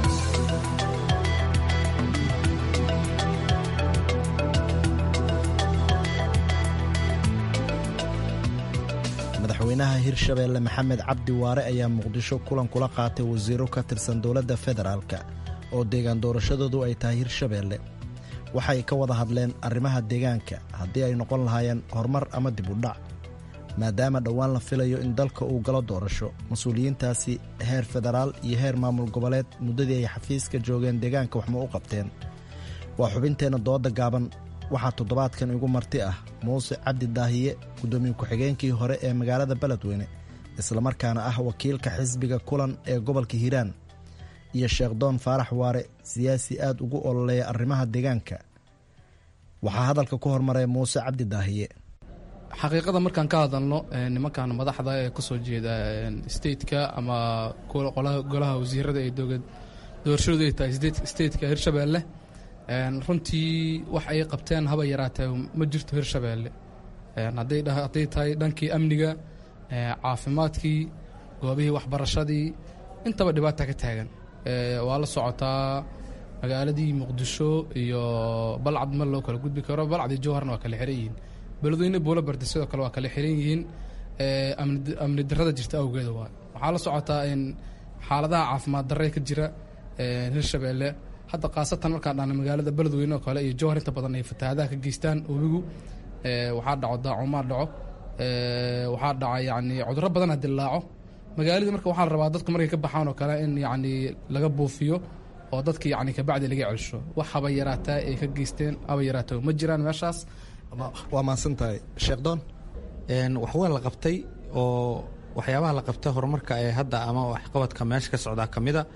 madaxweynaha hirshabeelle maxamed cabdi waare ayaa muqdisho kulan kula qaatay wasiiro ka tirsan dowladda federaalka oo deegaan doorashadoodu ay tahay hirshabeelle. waxay ka wada hadleen arrimaha deegaanka haddii ay noqon lahaayeen horumar ama dib u dhac, maadaama dhowaan la filayo in dalka uu galo doorasho. mas-uuliyiintaasi heer federaal iyo heer maamul goboleed muddadii ay xafiiska joogeen deegaanka waxma u qabteen. waa xubinteenna dooda gaaban. waxaa toddobaadkan igu marti ah muuse cabdi daahiye, guddoomiye ku-xigeenkii hore ee magaalada beledweyne, islamarkaana ah wakiilka xisbiga kulan ee gobolka hiiraan, iyo sheekh doon faarax waare, siyaasi aad ugu ololeeya arrimaha deegaanka. waxaa hadalka ku hormaray muuse cabdi daahiye. xaqiiqada markaan ka hadalno nimankan madaxda ee kasoo jeeda stateka ama golaha wasiirada ee doorashadoodu ay tahay stateka hirshabeelle, runtii wax ay qabteen haba yaraatee ma jirto hirshabeelle. hadday tahay dhankii amniga, caafimaadkii, goobihii waxbarashadii, intaba dhibaata ka taagan. waa la socotaa magaaladii muqdisho iyo balcad ma loo kala gudbi karo, balcad iyo jowharna waa kala xiran yihiin, beledweyne buulabardi sidoo kale waa kala xiran yihiin. amni darada jirta awgeeda waa waxaa la socotaa in xaaladaha caafimaad darre ka jira hirshabeelle. hadda khaasatan markaan dhahna magaalada beledweyne oo kale iyo jowhar inta badan ay fatahaadaha ka geystaan webigu. waxaa dhaco daacumaad dhaco, waxaa dhaca yani cudurro badana dillaaco magaaladii. marka waxaa la rabaa dadku markay ka baxaan oo kale in yani laga buufiyo oo dadka yani kabacdi laga celsho. wax haba yaraataa ay ka geysteen haba yaraato ma jiraan meeshaas waa mahadsan tahay sheekh doon. wax waa la qabtay oo waxyaabaha la qabtay horumarka ee hadda ama waxqabadka meesha ka socdaa ka mida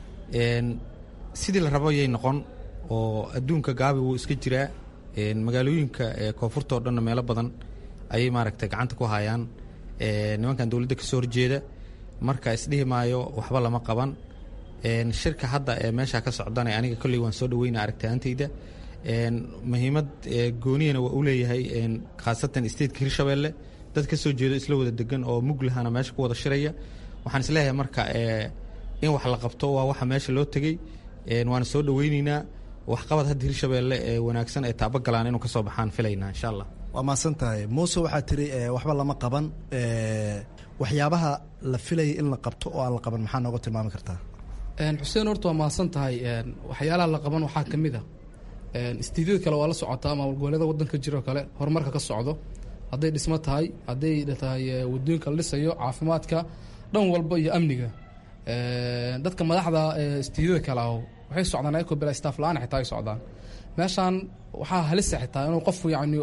sidii la rabo yay noqon oo adduunka gaabi wuu iska jiraa magaalooyinka koonfurta oo dhanna meelo badan ayay maaragtay gacanta ku hayaan nimankan dowladda ka soo horjeeda marka isdhihi maayo waxba lama qaban shirka hadda ee meesha ka socdana aniga kolley waan soo dhaweyna aragtihantayda muhiimad gooniyana waa u leeyahay khaasatan stateka hirshabeelle dad ka soo jeedo isla wada degan oo muglahana meesha ku wada shiraya waxaan isleeyahay marka in wax la qabto waa waxa meesha loo tegey waana soo dhaweyneynaa waxqabad hadda hirshabeelle ee wanaagsan ee taabagalaan inuu ka soo baxaan filaynaa insha allah. waa mahadsan tahay muuse, waxaa tiri waxba lama qaban, waxyaabaha la filayay in la qabto oo aan la qaban maxaa nooga tilmaami kartaa? xuseen horta waa mahadsan tahay. waxyaalaha la qaban waxaa ka mid a istiidyada kale waa la socotaa ama goboleeda wadanka jiro kale horumarka ka socdo, hadday dhismo tahay, hadday tahay wadooyinka la dhisayo, caafimaadka, dhan walba iyo amniga. dadka madaxda istiidyada kale aho waxay socdaan ayagoo bila staff la-aan xitaa ay socdaan. meeshaan waxaa halisa xitaa inuu qof yacni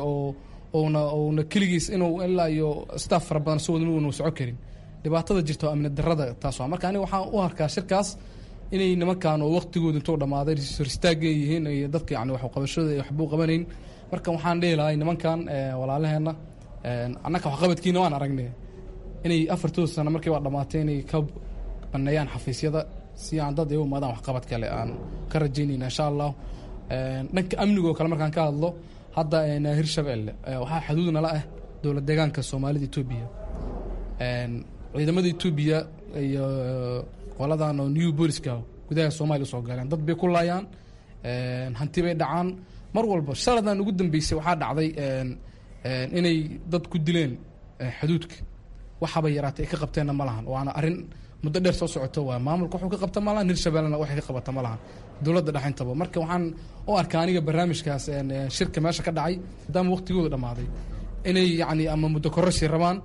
ouna keligiis inuu ilaa iyo staff fara badan soo wadin unu soco karin. dhibaatada jirta oo amni darrada taas waa marka aniga waxaan u arkaa shirkaas inay nimankan oo waqtigooda intuu dhammaaday horistaagay yihiin iyo dadka yani wax qabashada ay waxbuu qabanayn. marka waxaan dhihi lahay nimankan walaalaheenna annaka waxqabadkiina waan aragnay inay 4 sano markii waa dhammaatay inay ka baneeyaan xafiisyada si aan dad ay u maadaan waxqabad kale aan ka rajaynayna insha allah. dhanka amniga oo kale markaan ka hadlo hadda hirshabeelle waxaa xuduud nala ah dowlad deegaanka soomaalida Itoobiya. ciidamada Itoobiya iyo qoladan oo new booliska gudaha Soomaaliya soo galeen dad bay ku laayaan, hanti bay dhacaan mar walba. shaladan ugu dambeysay waxaa dhacday inay dad ku dileen xuduudka, waxaba yaraatay ka qabteenna ma lahan. waana arrin muddo dheer soo socoto waa maamulka wuxuu ka qabta ma lahan, hirshabeellena waxay ka qabata ma lahan, dowladda dhexintaba. marka waxaan u arkaa aniga barnaamijkaas shirka meesha ka dhacay maadaama waqtigooda dhammaaday inay yacni ama muddo kororsi rabaan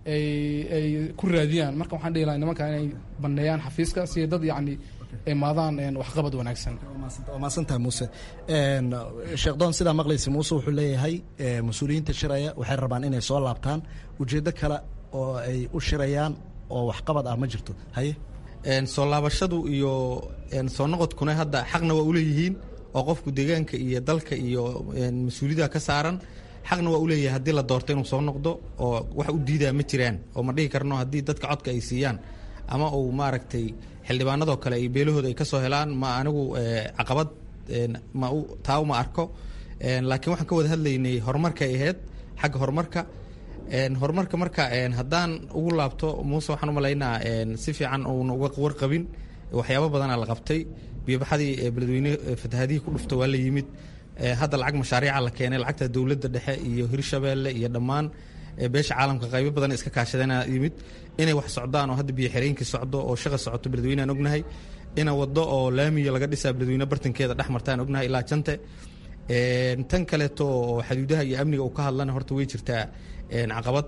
ay ku raadiyaan. marka waxaan dhihi lahaa nimanka inay baneeyaan xafiiska si dad yacni imaadaan waxqabad wanaagsan. waa mahadsantahay muuse. sheekh doon, sidaa maqlaysa muuse wuxuu leeyahay mas-uuliyiinta shiraya waxay rabaan inay soo laabtaan, ujeeddo kale oo ay u shirayaan oo waxqabad ah ma jirto. haye soo laabashadu iyo soo noqodkuna hadda xaqna waa uleeyihiin oo qofku deegaanka iyo dalka iyo mas-uuliyadaha ka saaran xaqna waa uleeyahay haddii la doorto inuu soo noqdo oo wax u diidaa ma jiraan. oo ma dhihi karno haddii dadka codka ay siiyaan ama uu maaragtay xildhibaanadoo kale ay beelahooda ay ka soo helaan ma anigu caqabad taa uma arko. laakiin waxaan ka wada hadlaynay horumarka ay ahayd xagga horumarka marka haddaan ugu laabto muuse waxaan u malaynaa si fiican uuna uga warqabin waxyaabo badanaa la qabtay. biyobaxadii beledweyne fatahadihii ku dhufta waa la yimid. hadda lacag mashaariica la keenay, lacagta dowladda dhexe iyo hirshabeelle iyo dhammaan beesha caalamka qaybo badan iska kaashadana yimid inay wax socdaan oo hadda biyo xireenkii socdo oo shaqa socoto beledweyne aan ognahay, ina wado oo laamiya laga dhisaa beledweyne bartankeeda dhex martaan ognahay ilaa jante. tan kaleeto oo xaduudaha iyo amniga uu ka hadlana horta way jirtaa caqabad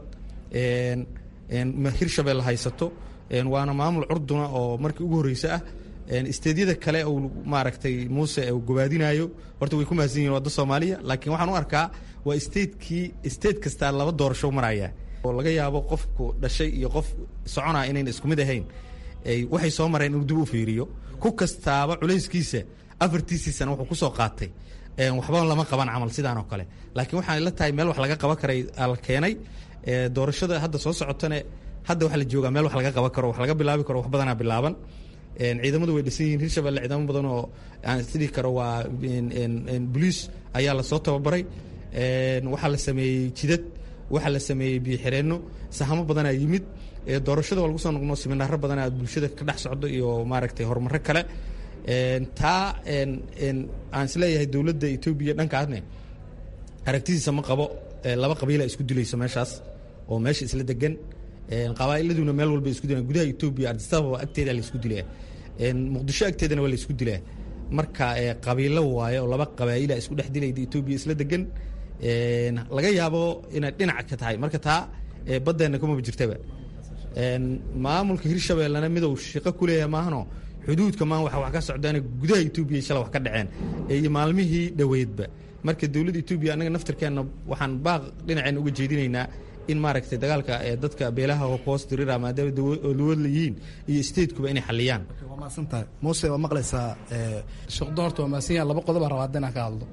hirshabeelle haysato. waana maamul curduna oo markii ugu horreysa ah. isteedyada kale uu maaragtay muuse uu gobaadinayo horta way ku mahadsan yihin wadda Soomaaliya, laakiin waxaan u arkaa waa state kastaa 2 doorasho maraya oo laga yaabo qofku dhashay iyo qof soconaa inayn isku mid ahayn. waxay soo mareen inuu dib u fiiriyo ku kastaaba culayskiisa 4 sano wuxuu ku soo qaatay waxba lama qaban camal sidaan oo kale. laakiin waxaan la tahay meel wax laga qaban karay la keenay. doorashada hadda soo socotana hadda waxa la joogaa meel wax laga qaban karo, wax laga bilaabi karo, wax badanaa bilaaban. ciidamadu way dhisan yihiin hirshabeelle ciidamo badan oo aan isdhihi karo waa boliis ayaa lasoo tababaray. waxaa la sameeyey jidad, waxaa la sameeyey biyo xireenno, sahamo badanaa yimid. doorashada waa lagu soo noqno siminaaro badanaa bulshada ka dhex socdo iyo maaragtay horumarro kale. taa aan isleeyahay dowladda Itoobiya dhankaasne aragtidiisa ma qabo. 2 qabiila isku dilayso meeshaas oo meesha isla degan. qabaa'iladuna meel walba isku dilaan. gudaha Itoobiya Addis Ababa agteeda la isku dilaa, Muqdisho agteedana waa la isku dilaa. marka qabiilo waaye oo 2 qabaa'ila isku dhex dilayda Itoobiya isla degan. laga yaabo inay dhinac ka tahay. marka taa baddeena kuma jirtaba. maamulka hirshabeellena mid uu shaqo ku leeyahay maahano xuduudka maan wax ka socdaan gudaha Itoobiya shalay wax ka dhaceen iyo maalmihii dhaweydba marka dowladda Ethiopia anaga naftirkeena waxaan baaq dhinaceen uga jeedinaynaa in maaragtay dagaalka dadka beelaha hoos dirira maadaama dowlad leeyihiin iyo state-kuba inay xaliyaan. waa maasantahay Muuse waa maqlaysaa shaqdoorto waa maasan yahay laba qodob raadina ka hadlo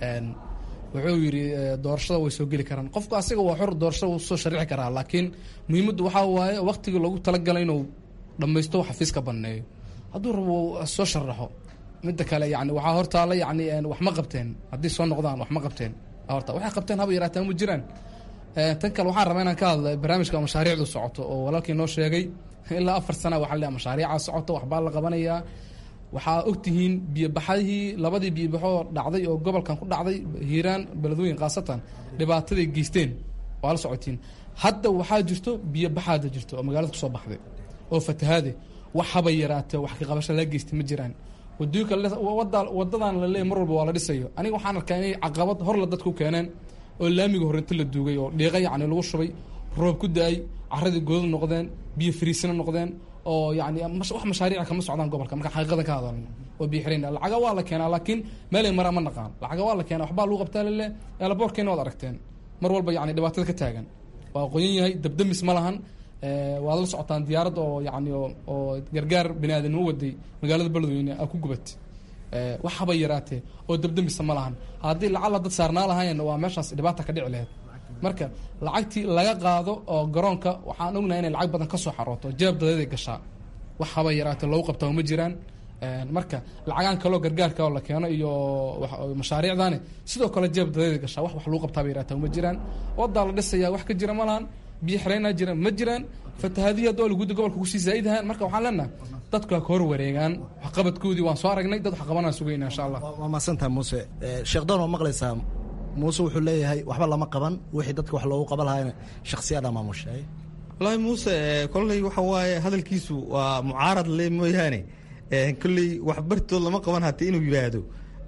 wuxuu yiri doorashada way soo gali karaan qofku asiga waa xor doorashada uu soo sharixi karaa laakiin muhiimaddu waxa waaye waqtiga lagu talagalay inuu dhameysto xafiiska baneeyo hadduu rabo soo sharaxo midda kale yani waxaa hortaala yani wax ma qabteen haddii soo noqdaan wax ma qabteen horta waxay qabteen haba yaraataan ma jiraan tan kale waxaan rabaa inaan ka hadla barnaamijka mashaariicdu socoto oo walaalkii noo sheegay ilaa 4 sano waxaa la mashaariica socoto waxbaa la qabanayaa waxaa ogtihiin biyobaxadii labadii biyobaxoo dhacday oo gobolkan ku dhacday hiiraan beledweyne khaasatan dhibaataday geysteen waa la socotiin hadda waxaa jirto biyobaxaada jirto oo magaalada kusoo baxday oo fatahaade wax haba yaraatee wax ka qabasho laga geystay ma jiraan wadooyinka wadadan la leeyahay mar walba waa la dhisayo aniga waxaan arkaa inay caqabad hor la dadku keeneen oo laamiga horinta la duugay oo dhiiqa yacni lagu shubay roob ku da-ay caradii godad noqdeen biyo fariisina noqdeen oo yani wax mashaariica kama socdaan gobolka marka xaqiiqada ka hadalno oo biyo xireen lacaga waa la keenaa laakiin meelay maraa ma naqaan lacaga waa la keenaa waxbaa lagu qabtaa lele eelaboorkeena waad aragteen mar walba yani dhibaatada ka taagan waa qoyan yahay dabdamis ma lahan waad la socotaan diyaarad oo yani oo gargaar biniaadanimo waday magaalada beledweyne a ku gubat wax haba yaraatee oo dabdamisa ma lahan haddii lacala dad saarnaa lahayn waa meeshaas dhibaata ka dhici lahayd marka lacagtii laga qaado oo garoonka waxaan ognahay inay lacag badan ka soo xarooto jeeb dadeeday gashaa wax haba yaraatee loogu qabtaa ma jiraan marka lacagaan kaloo gargaarka oo la keeno iyo mashaariicdaani sidoo kale jeeb dadeeday gashaa wax lagu qabtaa ba yaraatee ma jiraan wadaa la dhisayaa wax ka jira ma lahan biyo xireenaa jira ma jiraan fatahaadihi haddoo laguda gobolka kusii zaa'idahaan marka waxaan leenahay dadku ha ka hor wareegaan waxqabadkoodii waan soo aragnay dad wax qabanaan sugayna insha allah waa maasantaha Muuse sheekhdaan waa maqlaysaa Muuse wuxuu leeyahay waxba lama qaban wixii dadka wax loogu qaban lahaayna shakhsiyada maamushay wallaahi Muuse kolley waxa waaye hadalkiisu waa mucaarad le mooyaane kolley wax bartood lama qaban hatii inuu yiraahdo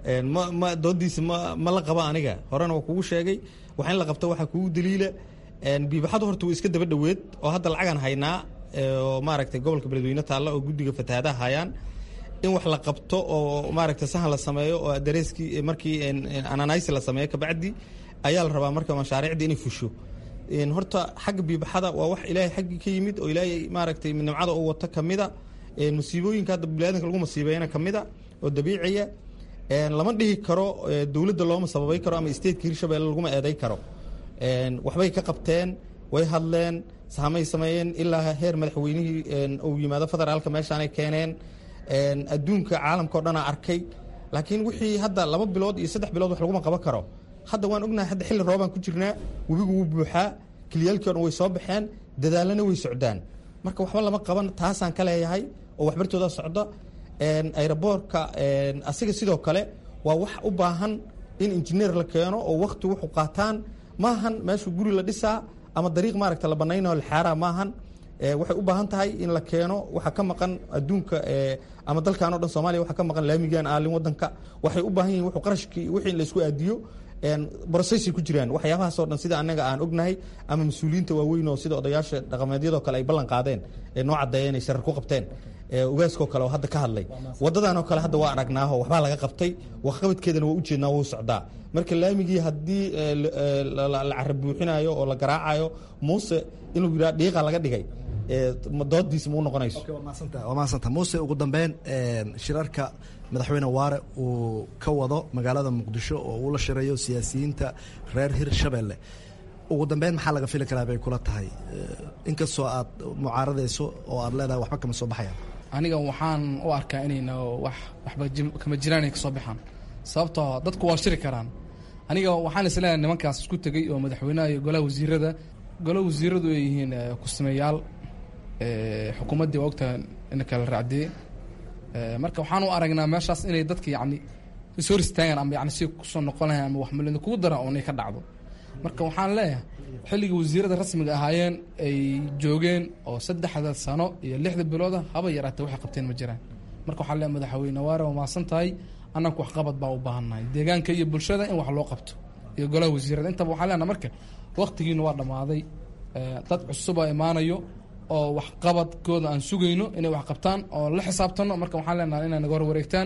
ma doodiisa ma la qaba aniga horena waa kugu sheegay waxa in la qabto waxa kugu daliila biibaxadu horta way iska daba dhaweed oo hadda lacagan haynaa oo maaragtay gobolka beledweyne taalla oo guddiga fatahaadaha hayaan in wax la qabto oo maaragtay sahan la sameeyo oo adareskii markii ananaysi la sameeyo kabacdi ayaa la rabaa marka mashaariicda inay fusho horta xagga biibaxada waa wax ilaahay xaggii ka yimid oo ilaahay maaragtay nimcada uu wato kamida musiibooyinka hadda biniaadanka lagu masiibeeyana kamida oo dabiiciya lama dhihi karo dowladda looma sababay karo ama stateka hirshabelle laguma eeday karo waxbay ka qabteen way hadleen sahamay sameeyeen ilaa heer madaxweynihii uu yimaado federaalka meeshaanay keeneen adduunka caalamka o dhanaa arkay laakiin wixii hadda 2 bilood iyo 3 bilood wax laguma qaban karo hadda waan ognahay hadda xilli roobaan ku jirnaa webigu wuu buuxaa kiliyaalkii o dhan way soo baxeen dadaalana way socdaan marka waxba lama qaban taasaan ka leeyahay oo waxbartooda socda aeroboortka asiga sidoo kale waa wax u baahan in injineer la keeno oo waqti wuxuu qaataan maahan meeshu guri la dhisaa ama dariiq maaragta la banaynayo la xaaraa maahan waxay u baahan tahay in la keeno waxa ka maqan adduunka ama dalkan oo dhan Soomaaliya waxa ka maqan laamigan aalin wadanka waxay u baahan yihiin wuxuu qarashkii wixii la isku aadiyo processi ku jiraan waxyaabahaas oo dhan sida anaga aan ognahay ama mas'uuliyiinta waaweyn oo sida odayaasha dhaqameedyada kale ay ballan qaadeen noo cadeeyeen ay sharar ku qabteen ugaaskoo kale oo hadda ka hadlay wadadan oo kale hadda waa aragnaaho waxbaa laga qabtay waxqabadkeedana waa u jeednaa wuu socdaa marka laamigii haddii la carab buuxinayo oo la garaacayo Muuse inuu yidhaa dhiiqa laga dhigay doodiisa ma u noqonayso waa maasanta Muuse ugu dambeyn shirarka madaxweyne Waare uu ka wado magaalada Muqdisho oo uu la shirayo siyaasiyiinta reer Hirshabelle ugu dambeyn maxaa laga fili karaa bay kula tahay inkastoo aad mucaaradayso oo aad leedahay waxba kama soo baxayaan aniga waxaan u arkaa inayna waxba kama jiraan ay ka soo baxaan sababtoo dadku waa shiri karaan aniga waxaan isleeyahay nimankaas isku tagay oo madaxweynaha iyo golaha wasiiradu ay yihiin ku sameeyaal xukuumaddii waqta in kala raacday marka waxaan u aragnaa meeshaas inay dadka yacni soo istaagaan ama yacni si ku soo noqonayaan ama wax malin ku dara oo inay ka dhacdo marka waxaan leeyahay xilliga wasiirada rasmiga ahaayeen ay joogeen oo 3 sano iyo 6 bilood haba yaraatay wax qabteen ma jiraan marka waxaan leeyahay madaxweyne Waare waa maasan tahay annagu wax qabad baa u baahannahay deegaanka iyo bulshada in wax loo qabto iyo golaha wasiirada intaba waxaan leenahay marka waqtigiina waa dhamaaday dad cusub oo imaanayo oo wax qabadkooda aan sugayno inay wax qabtaan oo la xisaabtano marka waxaan leenahay inay naga hor wareegtaan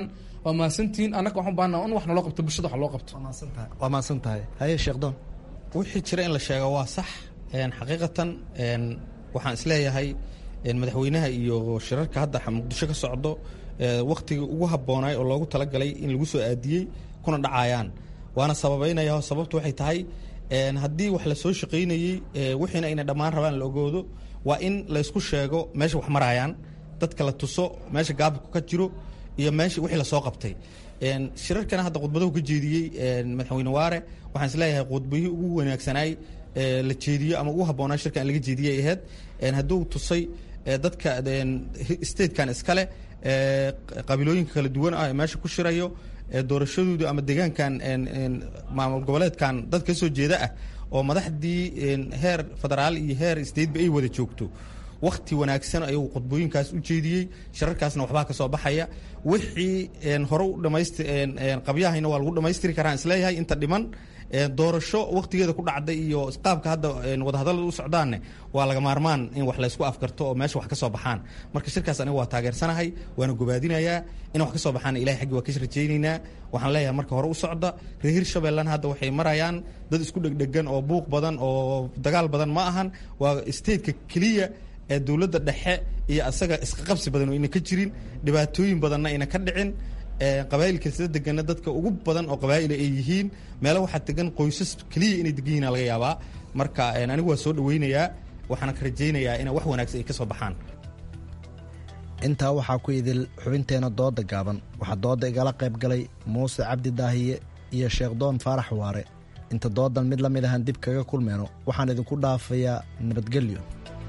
waa mahadsantihiin annaga waxaan baahnaa in wax naloo qabto bulshada wax loo qabto waa mahadsan tahay haye sheekdoon wixii jira in la sheego waa sax xaqiiqatan waxaan isleeyahay madaxweynaha iyo shirarka hadda muqdisho ka socdo wakhtigii ugu haboonaay oo loogu talagalay in lagu soo aadiyey kuna dhacayaan waana sababaynaya sababtu waxay tahay haddii wax la soo shaqaynayey wixiina ayna dhammaan rabaan la ogoodo waa in laysku sheego meesha wax marayaan dadka la tuso meesha gaabku ka jiro iyo meesha wixii lasoo qabtay shirarkana hadda khudbadahu ka jeediyey madaxweyne waare waxaan isleeyahay khudbihii ugu wanaagsanaay la jeediyo ama ugu habboonaa shirka in laga jeediyay ahayd hadduu tusay dadka statekan iskale qabiilooyinka kala duwan ah ee meesha ku shirayo doorashadooda ama deegaankan maamul goboleedkan dad ka soo jeeda ah oo madaxdii heer federaal iyo heer stateba ay wada joogto wakti wanaagsan ayuu khudbooyinkaas u jeediyey shirarkaasna waxbaa ka soo baxaya wixii hore u qabyahayna waa lagu dhammaystiri karaan isleeyahay inta dhiman doorasho waktigeeda ku dhacday iyo qaabka hadda wadahadallada u socdaanne waa laga maarmaan in wax laysku afgarto oo meesha wax ka soo baxaan marka shirkaas aniga waa taageersanahay waana gobaadinayaa in wax ka soo baxaan ilahay xaggi waa ka rajaynaynaa waxaan leeyahay marka hore u socda reer hirshabeellana hadda waxay marayaan dad isku dhegdhegan oo buuq badan oo dagaal badan ma ahan waa stateka keliya ee dowladda dhexe iyo asaga iska qabsi badan oo ayna ka jirin dhibaatooyin badanna ayna ka dhicin qabaa'ilka sida degana dadka ugu badan oo qabaa'ila ay yihiin meelo waxaa degan qoysas keliya inay degan yihiin laga yaabaa marka anigu waa soo dhawaynayaa waxaana ka rajaynayaa inay wax wanaagsan ay ka soo baxaan intaa waxaa ku idil xubinteena dooda gaaban waxaa dooda igala qayb galay muuse cabdi daahiye iyo sheekdoon faarax waare inta doodan mid la mid ahan dib kaga kulmeyno waxaan idinku dhaafayaa nabadgelyo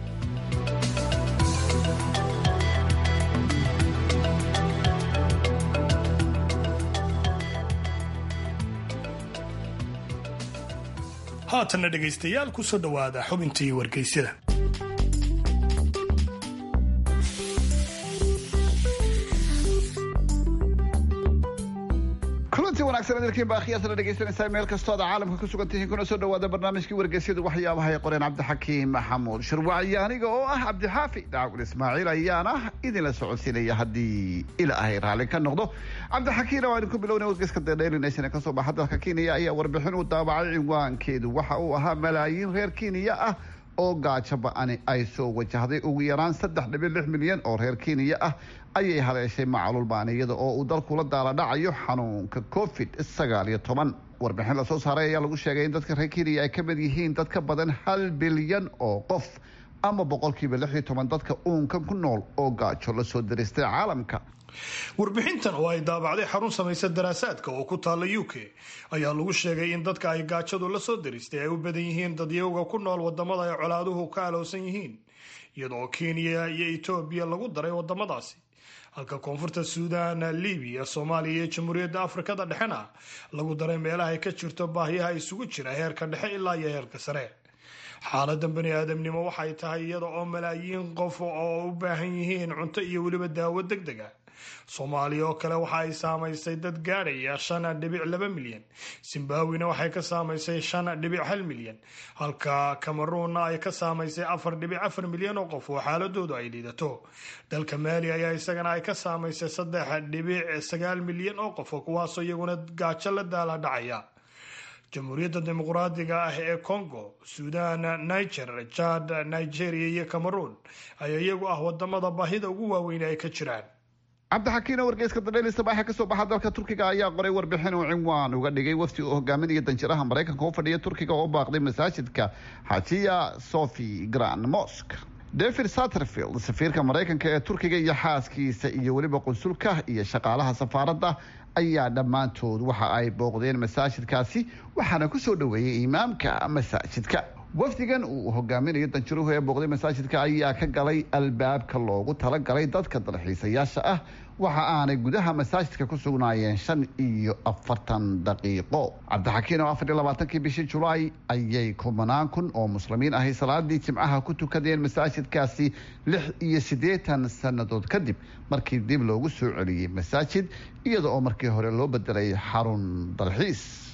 haatanna dhegaystayaal ku soo dhowaada xubintii wargeysyada kulanti wanaagsan idinkiin baa khiyaasana dhegaysanaysaa meel kastoo aad caalamka ku sugan tihiin kuna soo dhowaada barnaamijkii wargeysyadu waxyaabaha ay qoreen cabdixakiim maxamuud shirwac iyo aniga oo ah cabdixaafi daacul ismaaciil ayaana idinla socodsiinaya haddii ilaahay raalli ka noqdo cabdixakiimna waa idinku bilowna wargeyska The Daily Nation ee kasoo baxa dalka Kenya ayaa warbixin u daabacay cinwaankeedu waxa uu ahaa malaayiin reer Kenya ah oo gaajo ba'ani ay soo wajahday ugu yaraan 3.6 milyan oo reer Kenya ah ayay haleeshay macluul baaniyada oo uu dalku la daala dhacayo xanuunka COVID-19 warbixin la soo saaray ayaa lagu sheegay in dadka reer Kenya ay ka mid yihiin dad ka badan 1 bilyan oo qof ama 16% dadka uunkan ku nool oo gaajo la soo diristay caalamka. warbixintan oo ay daabacday xarun samaysa daraasaadka oo ku taala UK ayaa lagu sheegay in dadka ay gaajadu la soo diristay ay u badan yihiin dadyowga ku nool wadamada ay colaaduhu ka alowsan yihiin iyadoo Kenya iyo Ethiopia lagu daray wadamadaasi halka koonfurta Suudaan, Liibiya, Soomaaliya iyo Jamhuuriyadda Afrikada Dhexena lagu daray meelaha ay ka jirto baahiyaha isugu jira heerka dhexe ilaa iyo heerka sare. xaaladan bani aadamnimo waxay tahay iyada oo malaayiin qof oo u baahan yihiin cunto iyo weliba daawo degdeg ah. Soomaaliya oo kale waxa ay saamaysay dad gaadhaya 5.2 milyan, Zimbabwe waxay ka saamaysay 5.1 milyan, halka Cameroon ay ka saamaysay 4.4 milyan oo qof oo xaaladoodu ay liidato. dalka Mali ayaa isagana ay ka saamaysay 3.9 milyan oo qof kuwaas oo iyaguna gaajo la daala dhacaya. Jamhuuriyadda Dimuqraadiga ah ee Congo, Suudaan, Niger, Chad, Nigeria iyo Cameroon ayaa iyagu ah wadamada baahida ugu waaweyn ay ka jiraan. cabdixakiina wargeyska The Daily Sabaax ka soo baxa dalka Turkiga ayaa qoray warbixin uu cinwaan uga dhigay wafdi uu hogaaminaya danjiraha Mareykanka oo fadhiya Turkiga oo baaqday masaajidka Hagia Sophia Grand Mosque. David Satterfield, safiirka Mareykanka ee Turkiga iyo xaaskiisa iyo weliba qunsulka iyo shaqaalaha safaaradda ayaa dhammaantood waxa ay booqdeen masaajidkaasi waxaana ku soo dhaweeyay imaamka masaajidka. wafdigan uu hogaaminayo danjiruhu ee booqday masaajidka ayaa ka galay albaabka loogu talagalay dadka dalxiisayaasha ah waxa aanay gudaha masaajidka ku sugnaayeen 45 daqiiqo. cabdixakiin oo 24kii bishii Julaay ayay 10,000 oo muslimiin ahi salaadii jimcaha ku tukadeen masaajidkaasi 86 sannadood kadib markii dib loogu soo celiyay masaajid iyada oo markii hore loo bedelay xarun dalxiis.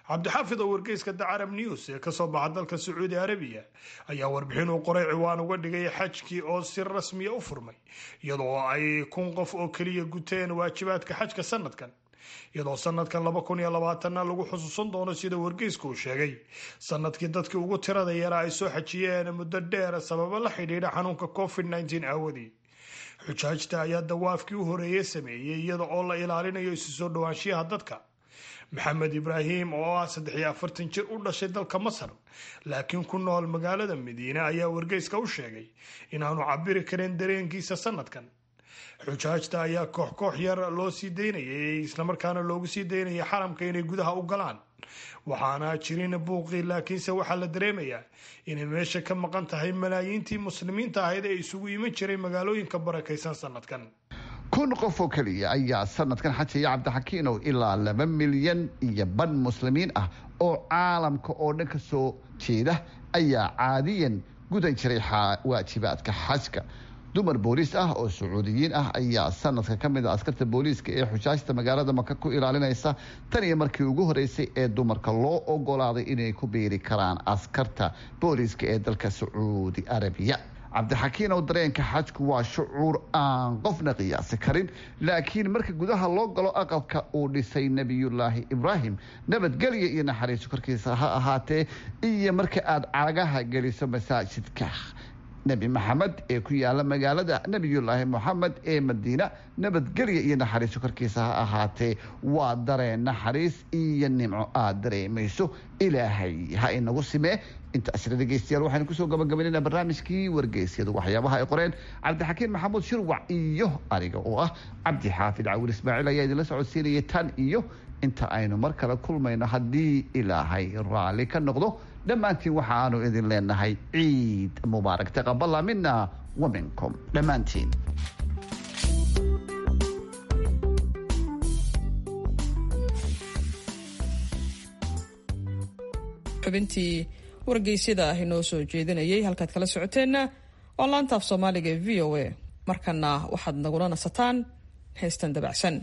cabdixaafid oo wargeyska The Arab News ee kasoo baxa dalka Sacuudi Arabiya ayaa warbixin uu qoray ciwaan uga dhigay xajkii oo si rasmi ah u furmay iyadoo ay 1,000 qof oo kaliya guteen waajibaadka xajka sanadkan iyadoo sanadkan 2020 lagu xusuusan doono sida wargeysku uu sheegay sanadkii dadkii ugu tirada yaraa ay soo xajiyeen muddo dheer sababo la xidhiidha xanuunka COVID-19 aawadii xujaajta ayaa dawaafkii u horeeyay sameeyay iyada oo la ilaalinayo isu soo dhawaanshiyaha dadka maxamed ibraahim oo ah 43 jir u dhashay dalka Masar laakiin ku nool magaalada Madiina ayaa wargeyska u sheegay inaanu cabiri karin dareenkiisa sanadkan xujaajta ayaa koox yar loo sii deynayay isla markaana loogu sii deynayay xaramka inay gudaha u galaan waxaana jirin buuqii laakiinse waxaa la dareemayaa inay meesha ka maqan tahay malaayiintii muslimiinta ahayd ee isugu iman jiray magaalooyinka barakaysan sanadkan 1,000 qof oo kaliya ayaa sanadkan xajaya cabdixakiinow ilaa 2 milyan iyo ban muslimiin ah oo caalamka oo dhan ka soo jeeda ayaa caadiyan gudan jiray waajibaadka xajka dumar booliis ah oo sacuudiyiin ah ayaa sanadka ka mid ah askarta booliiska ee xujaajta magaalada Maka ku ilaalinaysa tan iyo markii ugu horeysay ee dumarka loo ogolaaday inay ku biiri karaan askarta booliiska ee dalka Sacuudi Arabiya cabdixakiin oo dareenka xajku waa shucuur aan qofna qiyaasi karin laakiin marka gudaha loo galo aqalka uu dhisay nabiyullaahi ibraahim nabadgelyo iyo naxariiso korkiisa ha ahaatee iyo marka aad cagaha geliso masaajidka nabi maxamed ee ku yaala magaalada nabiyullaahi moxamed ee madiina nabadgelyo iyo naxariiso korkiisa ha ahaatee waa dareen naxariis iyo nimco aad dareemayso ilaahay ha inagu simee intaas dhegeystayaal waxaan kusoo gabagabaynaa barnaamijkii wargeysyadu waxyaabaha ay qoreen cabdixakiin maxamuud shirwac iyo aniga oo ah cabdi xaafid cawil ismaaciil ayaa idinla socodsiinaya tan iyo inta aynu mar kale kulmayno haddii ilaahay raalli ka noqdo dhammaantiin waxaanu idin leenahay ciid mubaarak taqabala mina wa minkum dhammaantiin xubintii wargeysyada ah inoo soo jeedinayay halkaad kala socoteenna waa laanta af soomaaliga ee v o a markana waxaad nagula nasataan heestan dabacsan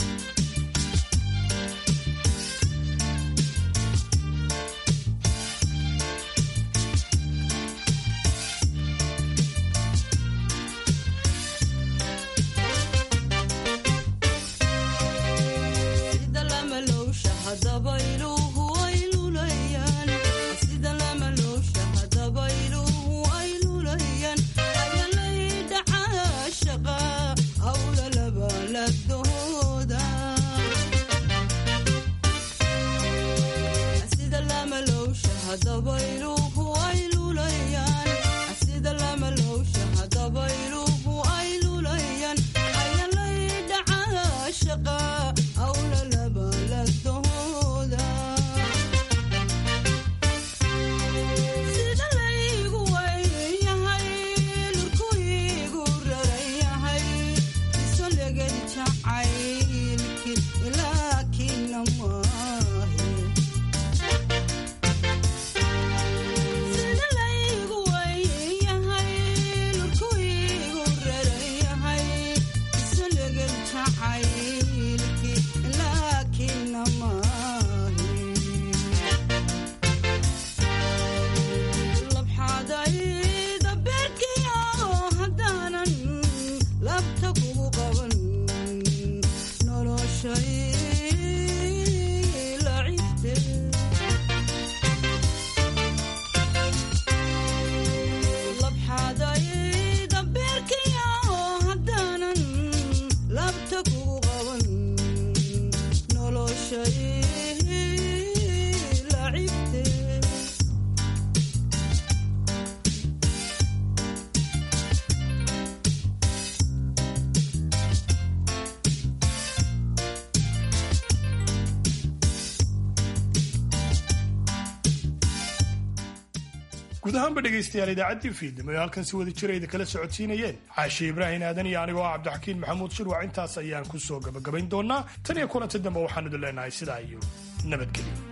guud ahaanba dhegaystayaal idaacaddii fiidnimo ee halkan si wada jirayda kala socodsiinayeen caashi ibraahim aadan iyo anigoo cabdixakiin maxamuud shirwac intaas ayaan ku soo gabagabayn doonaa tan iyo kulanta dambe waxaan idin leenahay sidaa iyo nabadgelyo